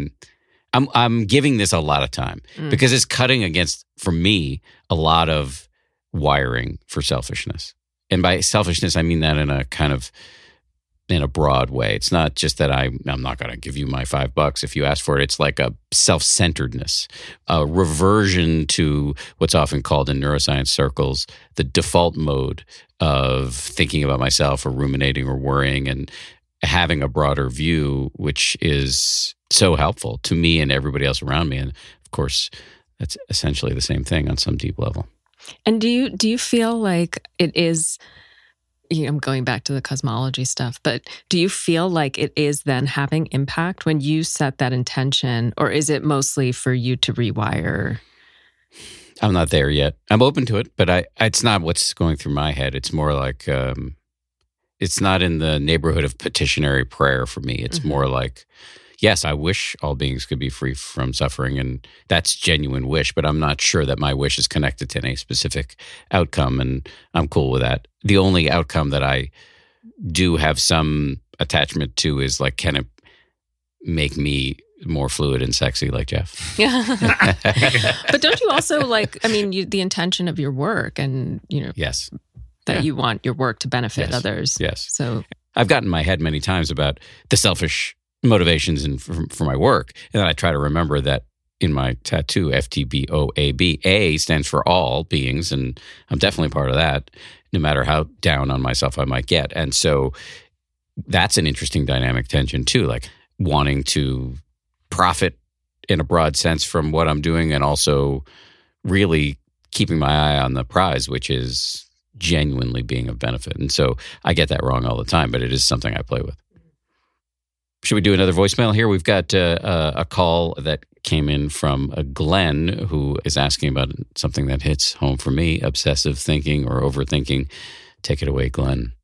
I'm giving this a lot of time because it's cutting against, for me, a lot of wiring for selfishness. And by selfishness, I mean that in a broad way. It's not just that I'm not going to give you my $5 if you ask for it. It's like a self-centeredness, a reversion to what's often called in neuroscience circles the default mode of thinking about myself or ruminating or worrying, and having a broader view, which is so helpful to me and everybody else around me. And of course, that's essentially the same thing on some deep level. And do you feel like it is, I'm going back to the cosmology stuff, but do you feel like it is then having impact when you set that intention, or is it mostly for you to rewire? I'm not there yet. I'm open to it, but it's not what's going through my head. It's more like, it's not in the neighborhood of petitionary prayer for me. It's more like, yes, I wish all beings could be free from suffering, and that's genuine wish, but I'm not sure that my wish is connected to any specific outcome, and I'm cool with that. The only outcome that I do have some attachment to is like, can it make me more fluid and sexy like Jeff? Yeah. But don't you also the intention of your work, and yes, that you want your work to benefit others. Yes. So I've gotten in my head many times about the selfish motivations and for my work, and then I try to remember that in my tattoo, FTBOAB, A stands for all beings, and I'm definitely part of that, no matter how down on myself I might get. And so that's an interesting dynamic tension too, like wanting to profit in a broad sense from what I'm doing, and also really keeping my eye on the prize, which is genuinely being of benefit. And so I get that wrong all the time, but it is something I play with. Should we do another voicemail here? We've got a call that came in from Glenn, who is asking about something that hits home for me, obsessive thinking or overthinking. Take it away, Glenn.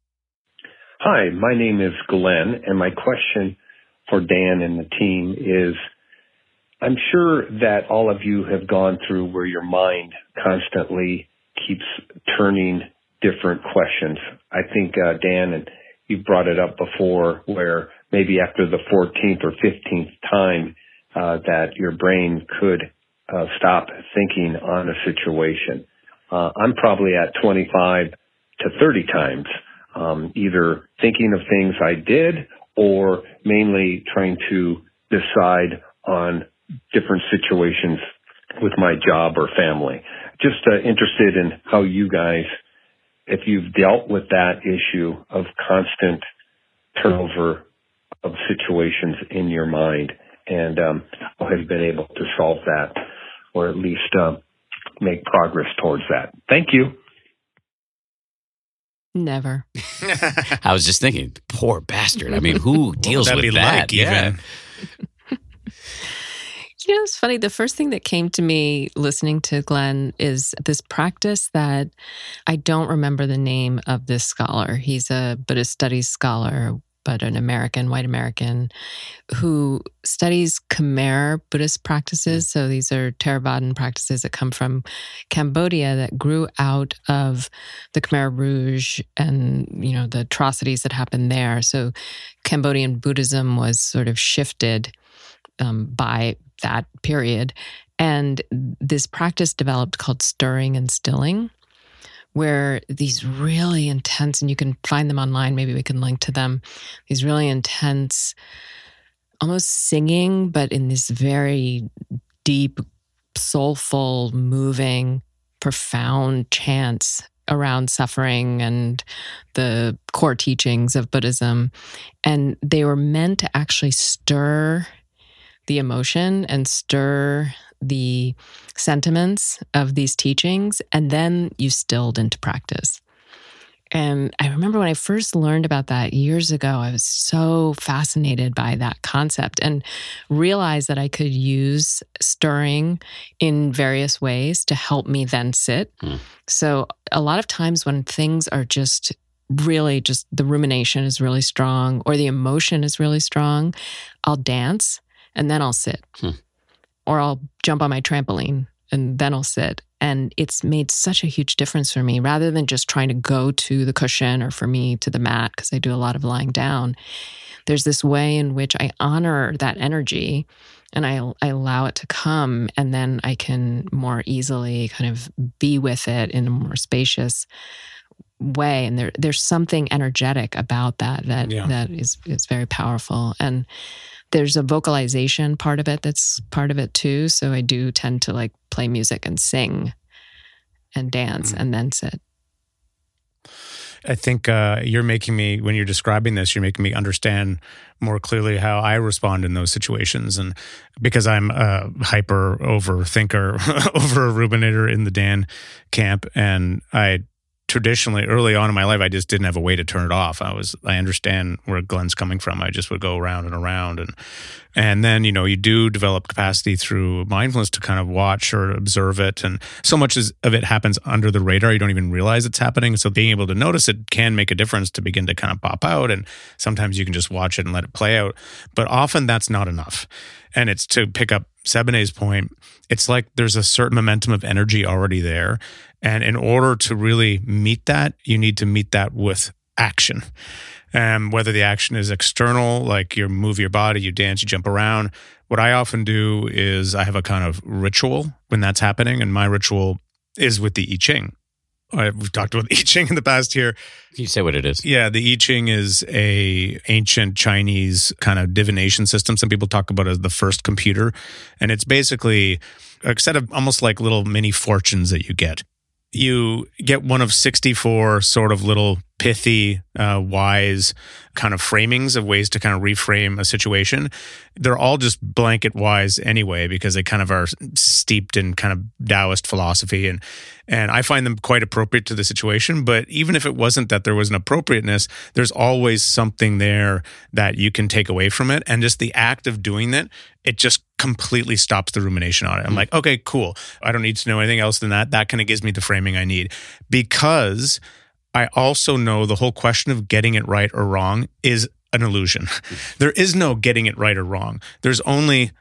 Hi, my name is Glenn, and my question for Dan and the team is, I'm sure that all of you have gone through where your mind constantly keeps turning different questions. I think, Dan, and you've brought it up before, where maybe after the 14th or 15th time that your brain could stop thinking on a situation. I'm probably at 25 to 30 times, either thinking of things I did or mainly trying to decide on different situations with my job or family. Just interested in how you guys, if you've dealt with that issue of constant turnover of situations in your mind, and how have you been able to solve that, or at least make progress towards that? Thank you. Never. I was just thinking, poor bastard. I mean, who deals with that? Even? You know, it's funny. The first thing that came to me listening to Glenn is this practice that I don't remember the name of this scholar. He's a Buddhist studies scholar, but an American, white American, who studies Khmer Buddhist practices. So these are Theravadan practices that come from Cambodia that grew out of the Khmer Rouge and, you know, the atrocities that happened there. So Cambodian Buddhism was sort of shifted by that period. And this practice developed called stirring and stilling, where these really intense, and you can find them online, maybe we can link to them, these really intense, almost singing, but in this very deep, soulful, moving, profound chants around suffering and the core teachings of Buddhism. And they were meant to actually stir the emotion and stir the sentiments of these teachings, and then you stilled into practice. And I remember when I first learned about that years ago, I was so fascinated by that concept and realized that I could use stirring in various ways to help me then sit. So a lot of times when things are just really just the rumination is really strong or the emotion is really strong, I'll dance and then I'll sit. Or I'll jump on my trampoline and then I'll sit. And it's made such a huge difference for me, rather than just trying to go to the cushion or for me to the mat, because I do a lot of lying down. There's this way in which I honor that energy and I allow it to come, and then I can more easily kind of be with it in a more spacious way. And there's something energetic about that is very powerful. And there's a vocalization part of it that's part of it too. So I do tend to like play music and sing and dance and then sit. I think you're making me, when you're describing this, you're making me understand more clearly how I respond in those situations. And because I'm a hyper overthinker, over ruminator in the Dan camp, and I traditionally, early on in my life, I just didn't have a way to turn it off. I understand where Glenn's coming from. I just would go around and around. And then, you know, you do develop capacity through mindfulness to kind of watch or observe it. And so much of it happens under the radar. You don't even realize it's happening. So being able to notice it can make a difference to begin to kind of pop out. And sometimes you can just watch it and let it play out. But often that's not enough. And it's to pick up Sebene's point. It's like there's a certain momentum of energy already there. And in order to really meet that, you need to meet that with action. Whether the action is external, like you move your body, you dance, you jump around. What I often do is I have a kind of ritual when that's happening. And my ritual is with the I Ching. We've talked about the I Ching in the past here. Can you say what it is? Yeah, the I Ching is a ancient Chinese kind of divination system. Some people talk about it as the first computer. And it's basically a set of almost like little mini fortunes that you get. You get one of 64 sort of little pithy, wise kind of framings of ways to kind of reframe a situation. They're all just blanket wise anyway, because they kind of are steeped in kind of Taoist philosophy. And I find them quite appropriate to the situation. But even if it wasn't that there was an appropriateness, there's always something there that you can take away from it. And just the act of doing that, it just completely stops the rumination on it. I'm like, okay, cool. I don't need to know anything else than that. That kind of gives me the framing I need. Because I also know the whole question of getting it right or wrong is an illusion. There is no getting it right or wrong. There's only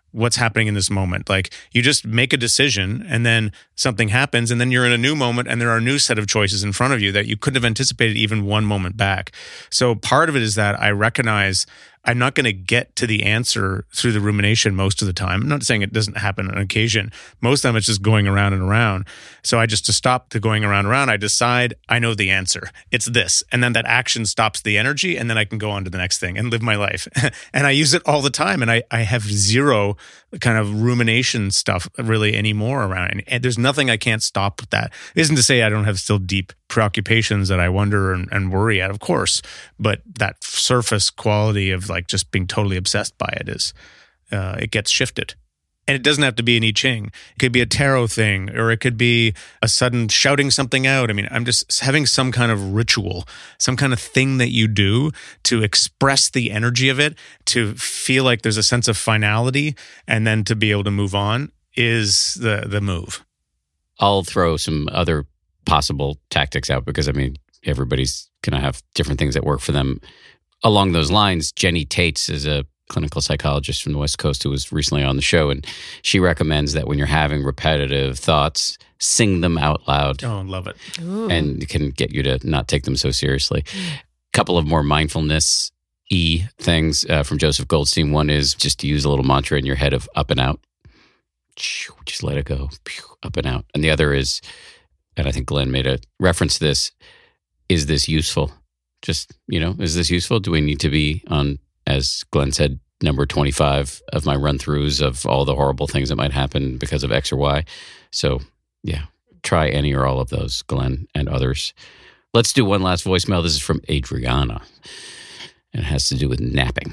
what's happening in this moment. Like you just make a decision and then something happens and then you're in a new moment and there are a new set of choices in front of you that you couldn't have anticipated even one moment back. So part of it is that I recognize I'm not going to get to the answer through the rumination most of the time. I'm not saying it doesn't happen on occasion. Most of the time it's just going around and around. So I just, to stop the going around and around, I decide I know the answer. It's this. And then that action stops the energy and then I can go on to the next thing and live my life. And I use it all the time. And I have zero kind of rumination stuff really anymore around. And there's nothing I can't stop with that. It isn't to say I don't have still deep preoccupations that I wonder and worry at, of course. But that surface quality of like just being totally obsessed by it is, it gets shifted. And it doesn't have to be an I Ching. It could be a tarot thing, or it could be a sudden shouting something out. I mean, I'm just having some kind of ritual, some kind of thing that you do to express the energy of it, to feel like there's a sense of finality, and then to be able to move on is the move. I'll throw some other possible tactics out because, I mean, everybody's going to have different things that work for them. Along those lines, Jenny Tates is a clinical psychologist from the West Coast who was recently on the show, and she recommends that when you're having repetitive thoughts, sing them out loud. Oh, love it. Ooh. And it can get you to not take them so seriously. A couple of more mindfulness-y things from Joseph Goldstein. One is just to use a little mantra in your head of up and out. Just let it go, up and out. And the other is, and I think Glenn made a reference to this, is this useful? Just, is this useful? Do we need to be on, as Glenn said, number 25 of my run-throughs of all the horrible things that might happen because of X or Y? So, yeah, try any or all of those, Glenn and others. Let's do one last voicemail. This is from Adriana. And it has to do with napping.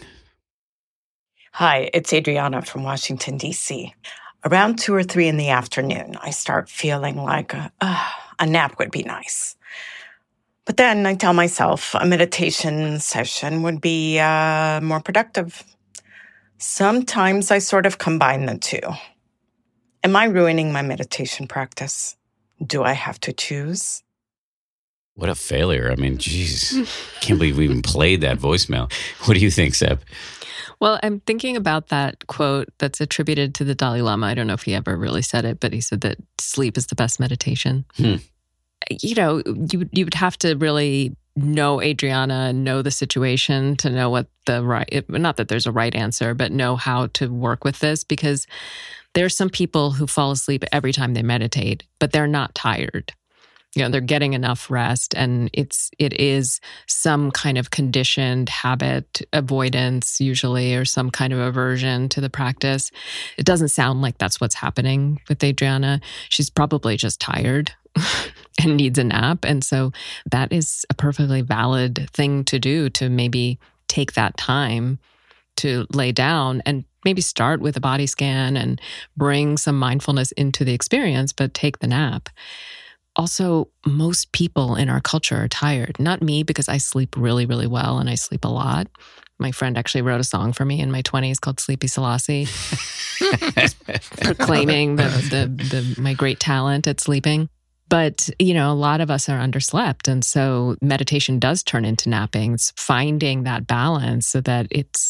Hi, it's Adriana from Washington, D.C. Around 2 or 3 in the afternoon, I start feeling like a nap would be nice. But then I tell myself a meditation session would be more productive. Sometimes I sort of combine the two. Am I ruining my meditation practice? Do I have to choose? What a failure. I mean, geez, can't believe we even played that voicemail. What do you think, Seb? Well, I'm thinking about that quote that's attributed to the Dalai Lama. I don't know if he ever really said it, but he said that sleep is the best meditation. You would have to really know Adriana, know the situation to know what not that there's a right answer, but know how to work with this, because there are some people who fall asleep every time they meditate, but they're not tired. They're getting enough rest, and it is some kind of conditioned habit avoidance usually, or some kind of aversion to the practice. It doesn't sound like that's what's happening with Adriana. She's probably just tired and needs a nap. And so that is a perfectly valid thing to do, to maybe take that time to lay down and maybe start with a body scan and bring some mindfulness into the experience, but take the nap. Also, most people in our culture are tired. Not me, because I sleep really, really well and I sleep a lot. My friend actually wrote a song for me in my 20s called Sleepy Selassie, proclaiming my great talent at sleeping. But, a lot of us are underslept. And so meditation does turn into napping. It's finding that balance so that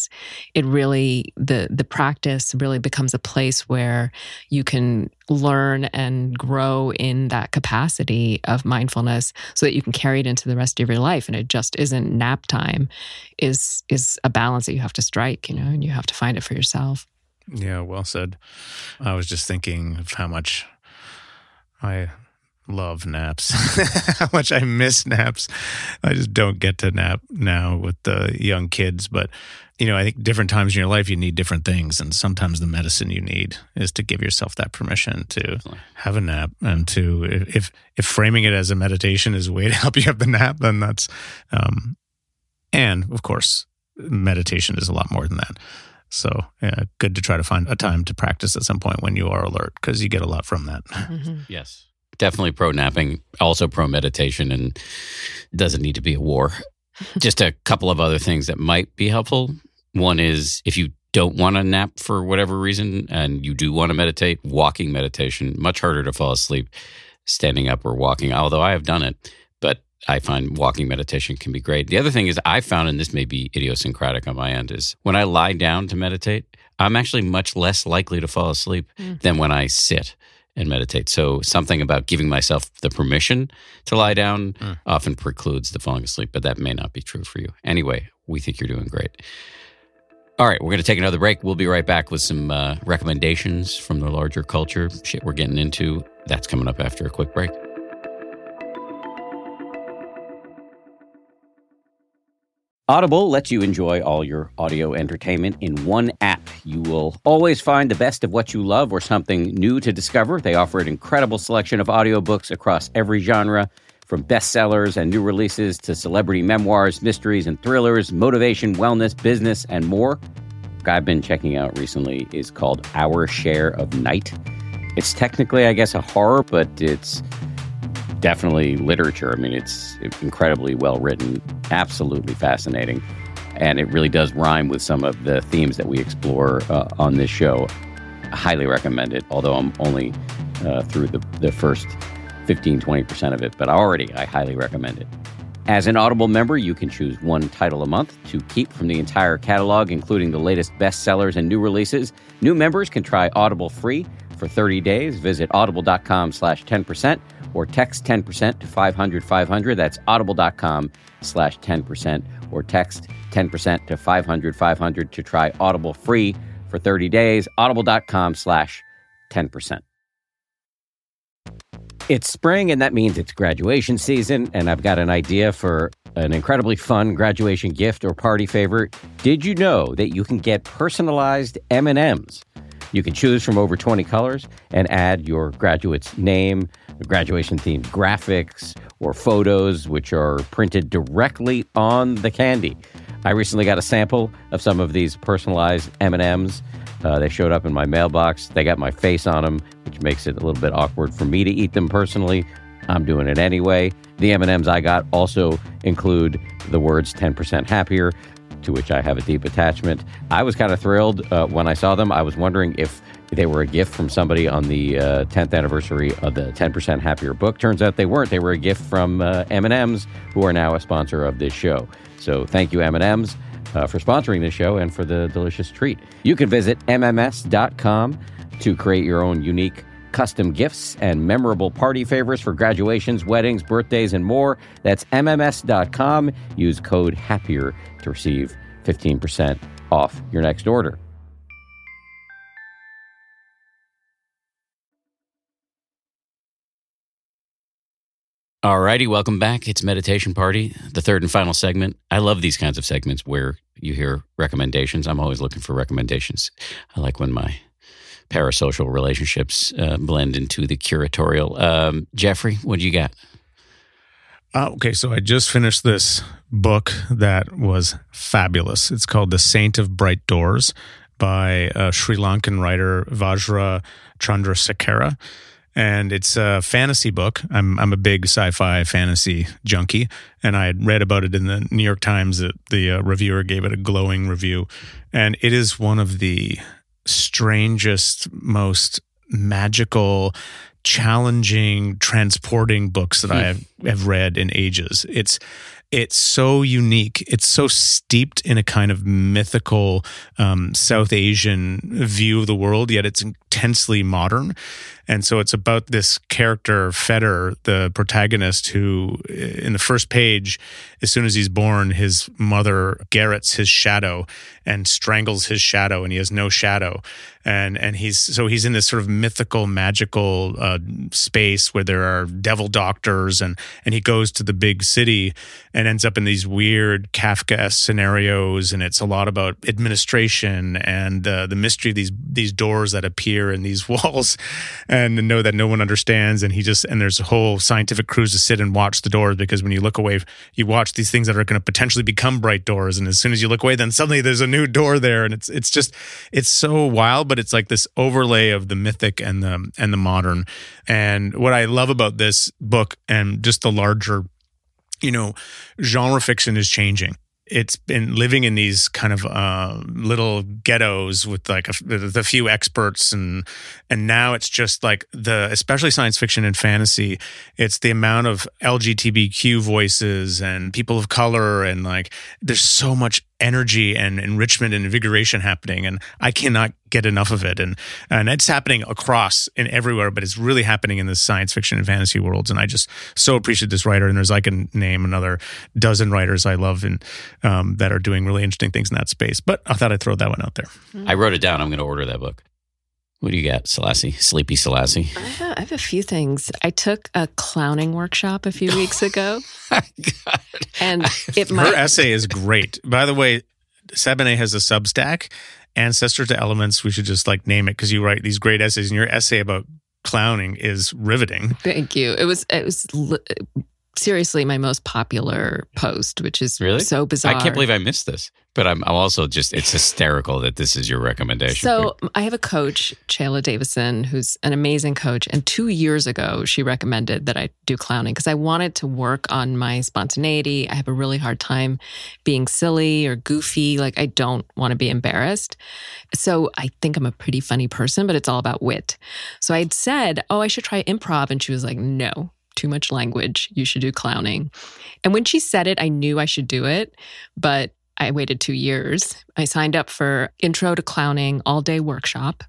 the practice really becomes a place where you can learn and grow in that capacity of mindfulness so that you can carry it into the rest of your life. And it just isn't nap time, is a balance that you have to strike, and you have to find it for yourself. Yeah, well said. I was just thinking of how much I love naps, how much I miss naps. I just don't get to nap now with the young kids. But, I think different times in your life, you need different things. And sometimes the medicine you need is to give yourself that permission to have a nap, and to, if framing it as a meditation is a way to help you have the nap, then that's, and of course, meditation is a lot more than that. So good to try to find a time to practice at some point when you are alert, because you get a lot from that. Mm-hmm. Yes. Definitely pro napping, also pro meditation, and doesn't need to be a war. Just a couple of other things that might be helpful. One is, if you don't want to nap for whatever reason and you do want to meditate, walking meditation, much harder to fall asleep standing up or walking, although I have done it. But I find walking meditation can be great. The other thing is I found, and this may be idiosyncratic on my end, is when I lie down to meditate, I'm actually much less likely to fall asleep than when I sit and meditate. So something about giving myself the permission to lie down often precludes the falling asleep, but that may not be true for you. Anyway, we think you're doing great. All right, we're going to take another break. We'll be right back with some recommendations from the larger culture, shit we're getting into. That's coming up after a quick break. Audible lets you enjoy all your audio entertainment in one app. You will always find the best of what you love or something new to discover. They offer an incredible selection of audiobooks across every genre, from bestsellers and new releases to celebrity memoirs, mysteries and thrillers, motivation, wellness, business, and more. What I've been checking out recently is called Our Share of Night. It's technically, I guess, a horror, but it's definitely literature. I mean, it's incredibly well written, absolutely fascinating, and it really does rhyme with some of the themes that we explore on this show. I highly recommend it, although I'm only through the first 15-20% of it, but I highly recommend it. As an Audible member, you can choose one title a month to keep from the entire catalog, including the latest bestsellers and new releases. New members can try Audible free for 30 days. Visit audible.com/10% or text 10% to 500-500. That's audible.com/10% or text 10% to 500-500 to try Audible free for 30 days. Audible.com/10%. It's spring, and that means it's graduation season, and I've got an idea for an incredibly fun graduation gift or party favorite. Did you know that you can get personalized M&Ms? You can choose from over 20 colors and add your graduate's name, graduation-themed graphics, or photos, which are printed directly on the candy. I recently got a sample of some of these personalized M&Ms. They showed up in my mailbox. They got my face on them, which makes it a little bit awkward for me to eat them personally. I'm doing it anyway. The M&Ms I got also include the words 10% happier, to which I have a deep attachment. I was kind of thrilled when I saw them. I was wondering if they were a gift from somebody on the 10th anniversary of the 10% Happier book. Turns out they weren't. They were a gift from M&Ms, who are now a sponsor of this show. So thank you, M&Ms, for sponsoring this show and for the delicious treat. You can visit MMS.com to create your own unique custom gifts and memorable party favors for graduations, weddings, birthdays, and more. That's MMS.com. Use code HAPPIER to receive 15% off your next order. All righty, welcome back. It's Meditation Party, the third and final segment. I love these kinds of segments where you hear recommendations. I'm always looking for recommendations. I like when my parasocial relationships blend into the curatorial. Jeffrey, what do you got? Okay, so I just finished this book that was fabulous. It's called The Saint of Bright Doors by Sri Lankan writer Vajra Chandrasekhara. And it's a fantasy book. I'm a big sci-fi fantasy junkie, and I had read about it in the New York Times. The reviewer gave it a glowing review. And it is one of the strangest, most magical, challenging, transporting books that I have read in ages. It's so unique. It's so steeped in a kind of mythical South Asian view of the world, yet it's intensely modern. And so it's about this character, Feder, the protagonist, who in the first page, as soon as he's born, his mother garrots his shadow and strangles his shadow, and he has no shadow. And he's in this sort of mythical, magical space where there are devil doctors, and he goes to the big city and ends up in these weird Kafka-esque scenarios, and it's a lot about administration and the mystery of these doors that appear in these walls and know that no one understands. And there's a whole scientific crews to sit and watch the doors, because when you look away, you watch these things that are going to potentially become bright doors, and as soon as you look away, then suddenly there's a new door there, and it's so wild. But it's like this overlay of the mythic and the modern. And what I love about this book and just the larger, genre fiction is changing. It's been living in these kind of little ghettos with like the few experts, and now it's just like especially science fiction and fantasy, it's the amount of LGBTQ voices and people of color, and like there's so much energy and enrichment and invigoration happening, and I cannot get enough of it. And it's happening across and everywhere, but it's really happening in the science fiction and fantasy worlds. And I just so appreciate this writer. And I can name another dozen writers I love and that are doing really interesting things in that space. But I thought I'd throw that one out there. I wrote it down. I'm going to order that book. What do you got, Selassie? Sleepy Selassie? I have a few things. I took a clowning workshop a few weeks ago. God. And her essay is great. By the way, Sabané has a Substack, Ancestor to Elements. We should just name it because you write these great essays, and your essay about clowning is riveting. Thank you. It was seriously my most popular post, which is really so bizarre. I can't believe I missed this, but I'm also just, it's hysterical that this is your recommendation. So I have a coach, Chayla Davison, who's an amazing coach. And 2 years ago, she recommended that I do clowning because I wanted to work on my spontaneity. I have a really hard time being silly or goofy. I don't want to be embarrassed. So I think I'm a pretty funny person, but it's all about wit. So I'd said, I should try improv. And she was like, no. Too much language. You should do clowning. And when she said it, I knew I should do it, but I waited 2 years. I signed up for Intro to Clowning all-day workshop,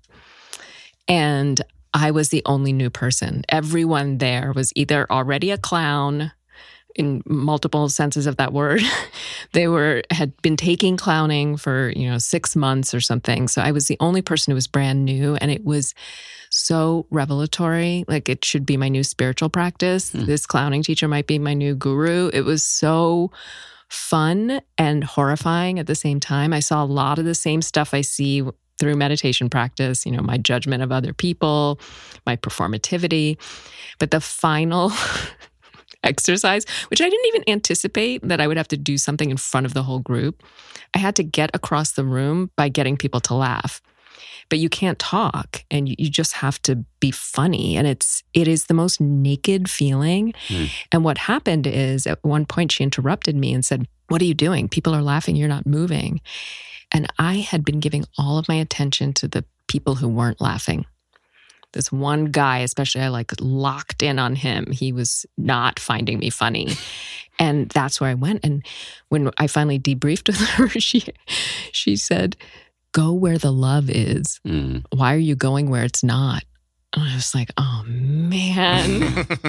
and I was the only new person. Everyone there was either already a clown in multiple senses of that word. They had been taking clowning for 6 months or something. So I was the only person who was brand new, and it was so revelatory. It should be my new spiritual practice. This clowning teacher might be my new guru. It was so fun and horrifying at the same time. I saw a lot of the same stuff I see through meditation practice, my judgment of other people, my performativity. But the final exercise, which I didn't even anticipate that I would have to do something in front of the whole group, I had to get across the room by getting people to laugh. But you can't talk, and you just have to be funny. And it is the most naked feeling. And what happened is at one point she interrupted me and said, "What are you doing? People are laughing. You're not moving." And I had been giving all of my attention to the people who weren't laughing. This one guy, especially, I locked in on him. He was not finding me funny. And that's where I went. And when I finally debriefed with her, she said, "Go where the love is. Why are you going where it's not?" And I was like, oh, man.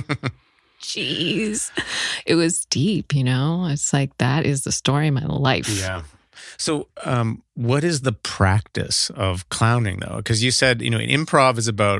Jeez. It was deep, It's that is the story of my life. Yeah. So what is the practice of clowning, though? Because you said, improv is about,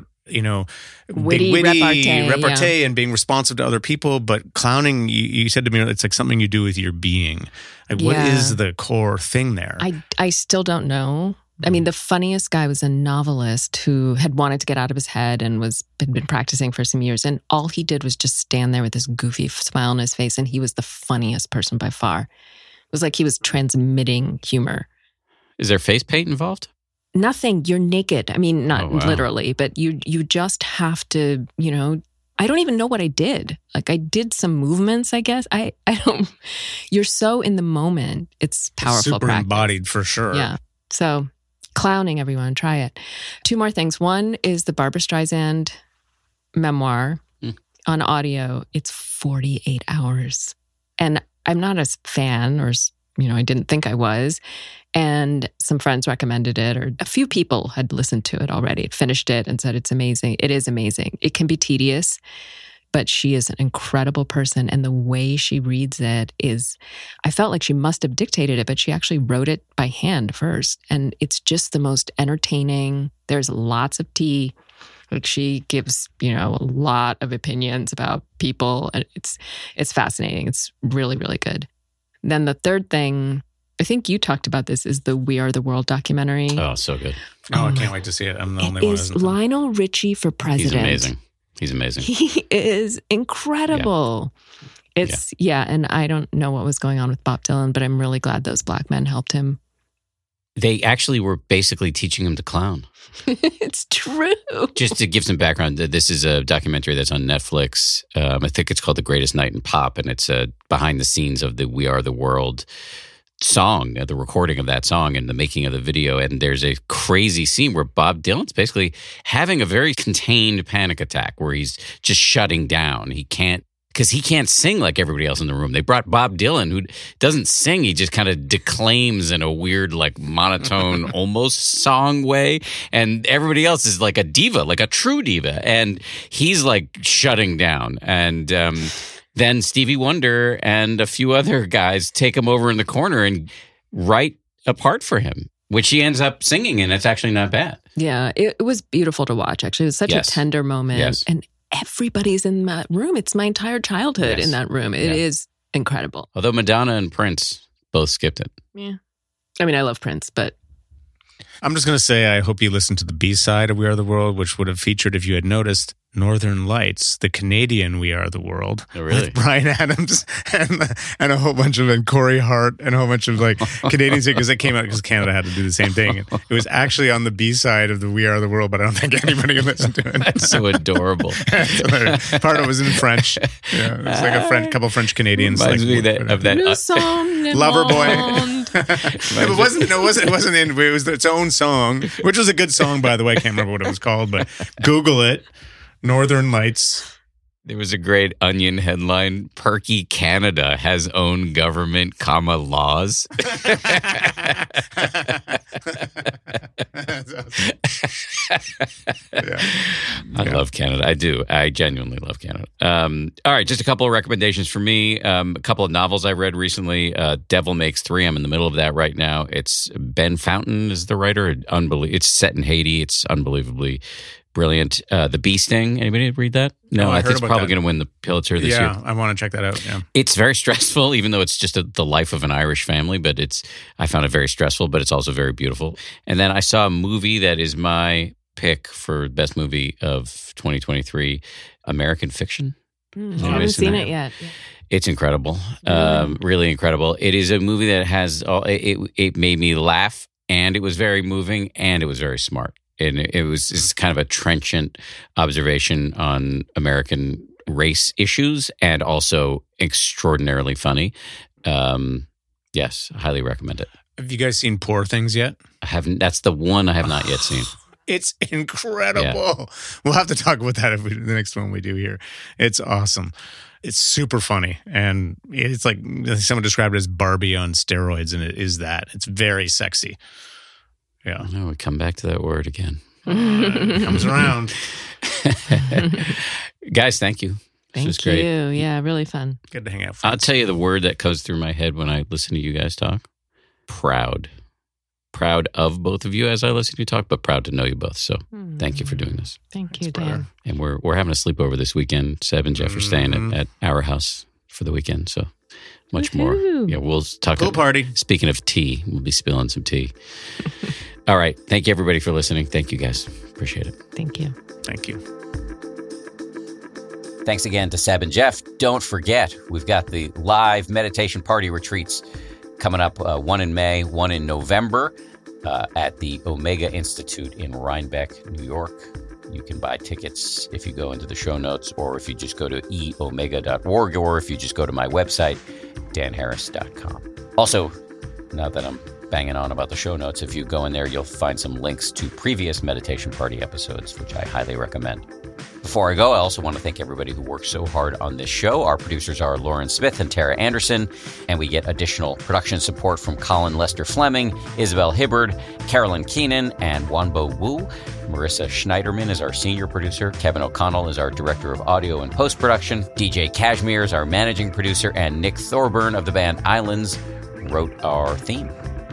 witty repartee and being responsive to other people. But clowning, you said to me, it's something you do with your being. What is the core thing there? I still don't know. I mean, the funniest guy was a novelist who had wanted to get out of his head and had been practicing for some years. And all he did was just stand there with this goofy smile on his face. And he was the funniest person by far. It was like he was transmitting humor. Is there face paint involved? Nothing. You're naked. I mean, not literally, but you just have to, I don't even know what I did. I did some movements, I guess. I don't, you're so in the moment. It's powerful super practice. Embodied for sure. Yeah. So clowning, everyone, try it. 2 more things. One is the Barbra Streisand memoir on audio. It's 48 hours. And I'm not a fan, or, I didn't think I was. And some friends recommended it, or a few people had listened to it already, finished it and said it's amazing. It is amazing. It can be tedious, but she is an incredible person. And the way she reads it is, I felt like she must have dictated it, but she actually wrote it by hand first. And it's just the most entertaining. There's lots of tea. She gives, a lot of opinions about people. And it's fascinating. It's really, really good. Then the third thing, I think you talked about this, is the We Are the World documentary. Oh, so good. I can't wait to see it. I'm the only one. Is Lionel Richie for president? He's amazing. He is incredible. Yeah. And I don't know what was going on with Bob Dylan, but I'm really glad those Black men helped him. They actually were basically teaching him to clown. It's true. Just to give some background, this is a documentary that's on Netflix. I think it's called The Greatest Night in Pop, and it's behind the scenes of the We Are the World song, the recording of that song and the making of the video. And there's a crazy scene where Bob Dylan's basically having a very contained panic attack where he's just shutting down. He can't because he can't sing like everybody else in the room. They brought Bob Dylan, who doesn't sing. He just kind of declaims in a weird, like monotone, almost song way. And everybody else is like a diva, like a true diva. And he's like shutting down. And then Stevie Wonder and a few other guys take him over in the corner and write a part for him, which he ends up singing, and it's actually not bad. Yeah, it was beautiful to watch, actually. It was such a tender moment. Yes. And everybody's in that room. It's my entire childhood in that room. It is incredible. Although Madonna and Prince both skipped it. Yeah. I mean, I love Prince, but... I'm just going to say I hope you listened to the B-side of We Are the World, which would have featured, if you had noticed, Northern Lights, the Canadian We Are the World. Oh, really? With Bryan Adams and a whole bunch of, and Corey Hart and a whole bunch of like Canadian singers that came out because Canada had to do the same thing. It was actually on the B-side of the We Are the World, but I don't think anybody listened to it. That's so adorable. Part of it was in French. Yeah, it was like a couple French Canadians. Reminds me of that Loverboy. It was its own song, which was a good song, by the way. I can't remember what it was called, but Google it. Northern Lights. There was a great Onion headline: Perky Canada has own government, laws. I love Canada. I do. I genuinely love Canada. All right, just a couple of recommendations for me. A couple of novels I read recently. Devil Makes Three. I'm in the middle of that right now. It's Ben Fountain is the writer. It's set in Haiti. It's unbelievably brilliant. The Bee Sting. Anybody read that? No, I think it's probably going to win the Pulitzer this year. Yeah, I want to check that out. Yeah, it's very stressful, even though it's just the life of an Irish family. But I found it very stressful, but it's also very beautiful. And then I saw a movie that is my pick for best movie of 2023, American Fiction. I haven't seen it yet. It's incredible, really incredible. It is a movie that has it made me laugh, and it was very moving, and it was very smart. And it's kind of a trenchant observation on American race issues, and also extraordinarily funny. Yes, I highly recommend it. Have you guys seen Poor Things yet? I haven't. That's the one I have not yet seen. It's incredible. Yeah. We'll have to talk about that the next one we do here. It's awesome. It's super funny. And it's like someone described it as Barbie on steroids, and it is that. It's very sexy. Yeah. I know, we come back to that word again. It comes around. Guys, thank you. Thank you. Great. Yeah, really fun. Good to hang out. I'll tell you the word that goes through my head when I listen to you guys talk. Proud. Proud of both of you as I listen to you talk, but proud to know you both. So thank you for doing this. Thank you, Dan. And we're having a sleepover this weekend. Seb and Jeff are staying at our house for the weekend. So much more. Yeah, we'll talk. Pool party. Speaking of tea, we'll be spilling some tea. All right. Thank you, everybody, for listening. Thank you, guys. Appreciate it. Thank you. Thank you. Thanks again to Seb and Jeff. Don't forget, we've got the live meditation party retreats coming up, one in May, one in November at the Omega Institute in Rhinebeck, New York. You can buy tickets if you go into the show notes, or if you just go to eomega.org, or if you just go to my website, danharris.com. Also, now that I'm banging on about the show notes, if you go in there, you'll find some links to previous meditation party episodes, which I highly recommend. Before I go, I also want to thank everybody who works so hard on this show. Our producers are Lauren Smith and Tara Anderson, and we get additional production support from Colin Lester Fleming, Isabel Hibbard, Carolyn Keenan, and Wanbo Wu. Marissa Schneiderman is our senior producer. Kevin O'Connell is our director of audio and post-production. DJ Kashmir is our managing producer, and Nick Thorburn of the band Islands wrote our theme.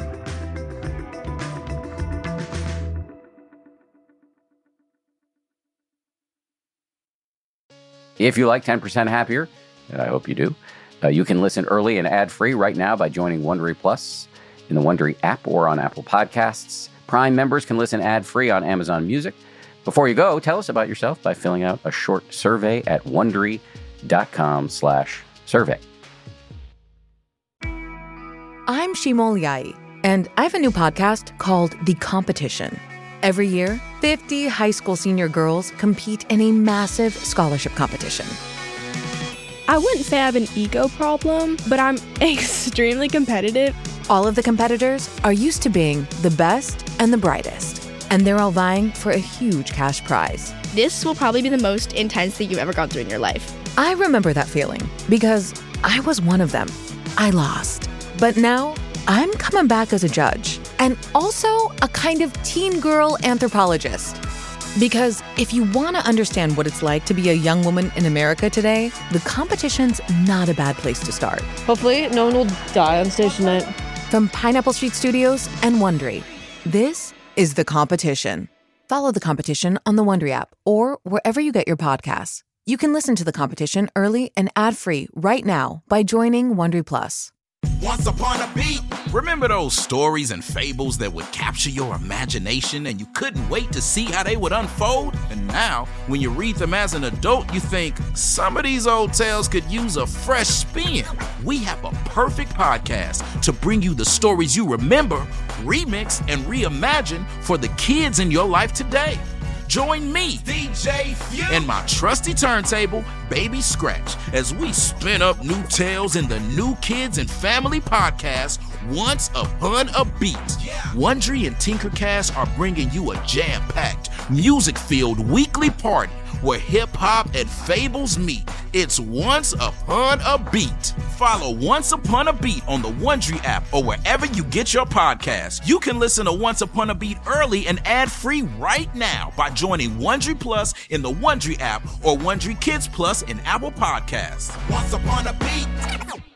If you like 10% Happier, and I hope you do, you can listen early and ad-free right now by joining Wondery Plus in the Wondery app or on Apple Podcasts. Prime members can listen ad-free on Amazon Music. Before you go, tell us about yourself by filling out a short survey at Wondery.com/survey. I'm Shimol Yai, and I have a new podcast called The Competition. Every year, 50 high school senior girls compete in a massive scholarship competition. I wouldn't say I have an ego problem, but I'm extremely competitive. All of the competitors are used to being the best and the brightest, and they're all vying for a huge cash prize. This will probably be the most intense thing you've ever gone through in your life. I remember that feeling because I was one of them. I lost. But now I'm coming back as a judge and also a kind of teen girl anthropologist. Because if you want to understand what it's like to be a young woman in America today, The Competition's not a bad place to start. Hopefully, no one will die on stage tonight. From Pineapple Street Studios and Wondery, this is The Competition. Follow The Competition on the Wondery app or wherever you get your podcasts. You can listen to The Competition early and ad-free right now by joining Wondery Plus. Once upon a beat. Remember those stories and fables that would capture your imagination and you couldn't wait to see how they would unfold? And now, when you read them as an adult, you think, some of these old tales could use a fresh spin. We have a perfect podcast to bring you the stories you remember, remix, and reimagine for the kids in your life today. Join me, DJ Few, and my trusty turntable, Baby Scratch, as we spin up new tales in the New Kids and Family podcast, Once Upon a Beat. Wondery and Tinkercast are bringing you a jam-packed, music-filled weekly party where hip-hop and fables meet. It's Once Upon a Beat. Follow Once Upon a Beat on the Wondery app or wherever you get your podcasts. You can listen to Once Upon a Beat early and ad-free right now by joining Wondery Plus in the Wondery app or Wondery Kids Plus in Apple Podcasts. Once Upon a Beat.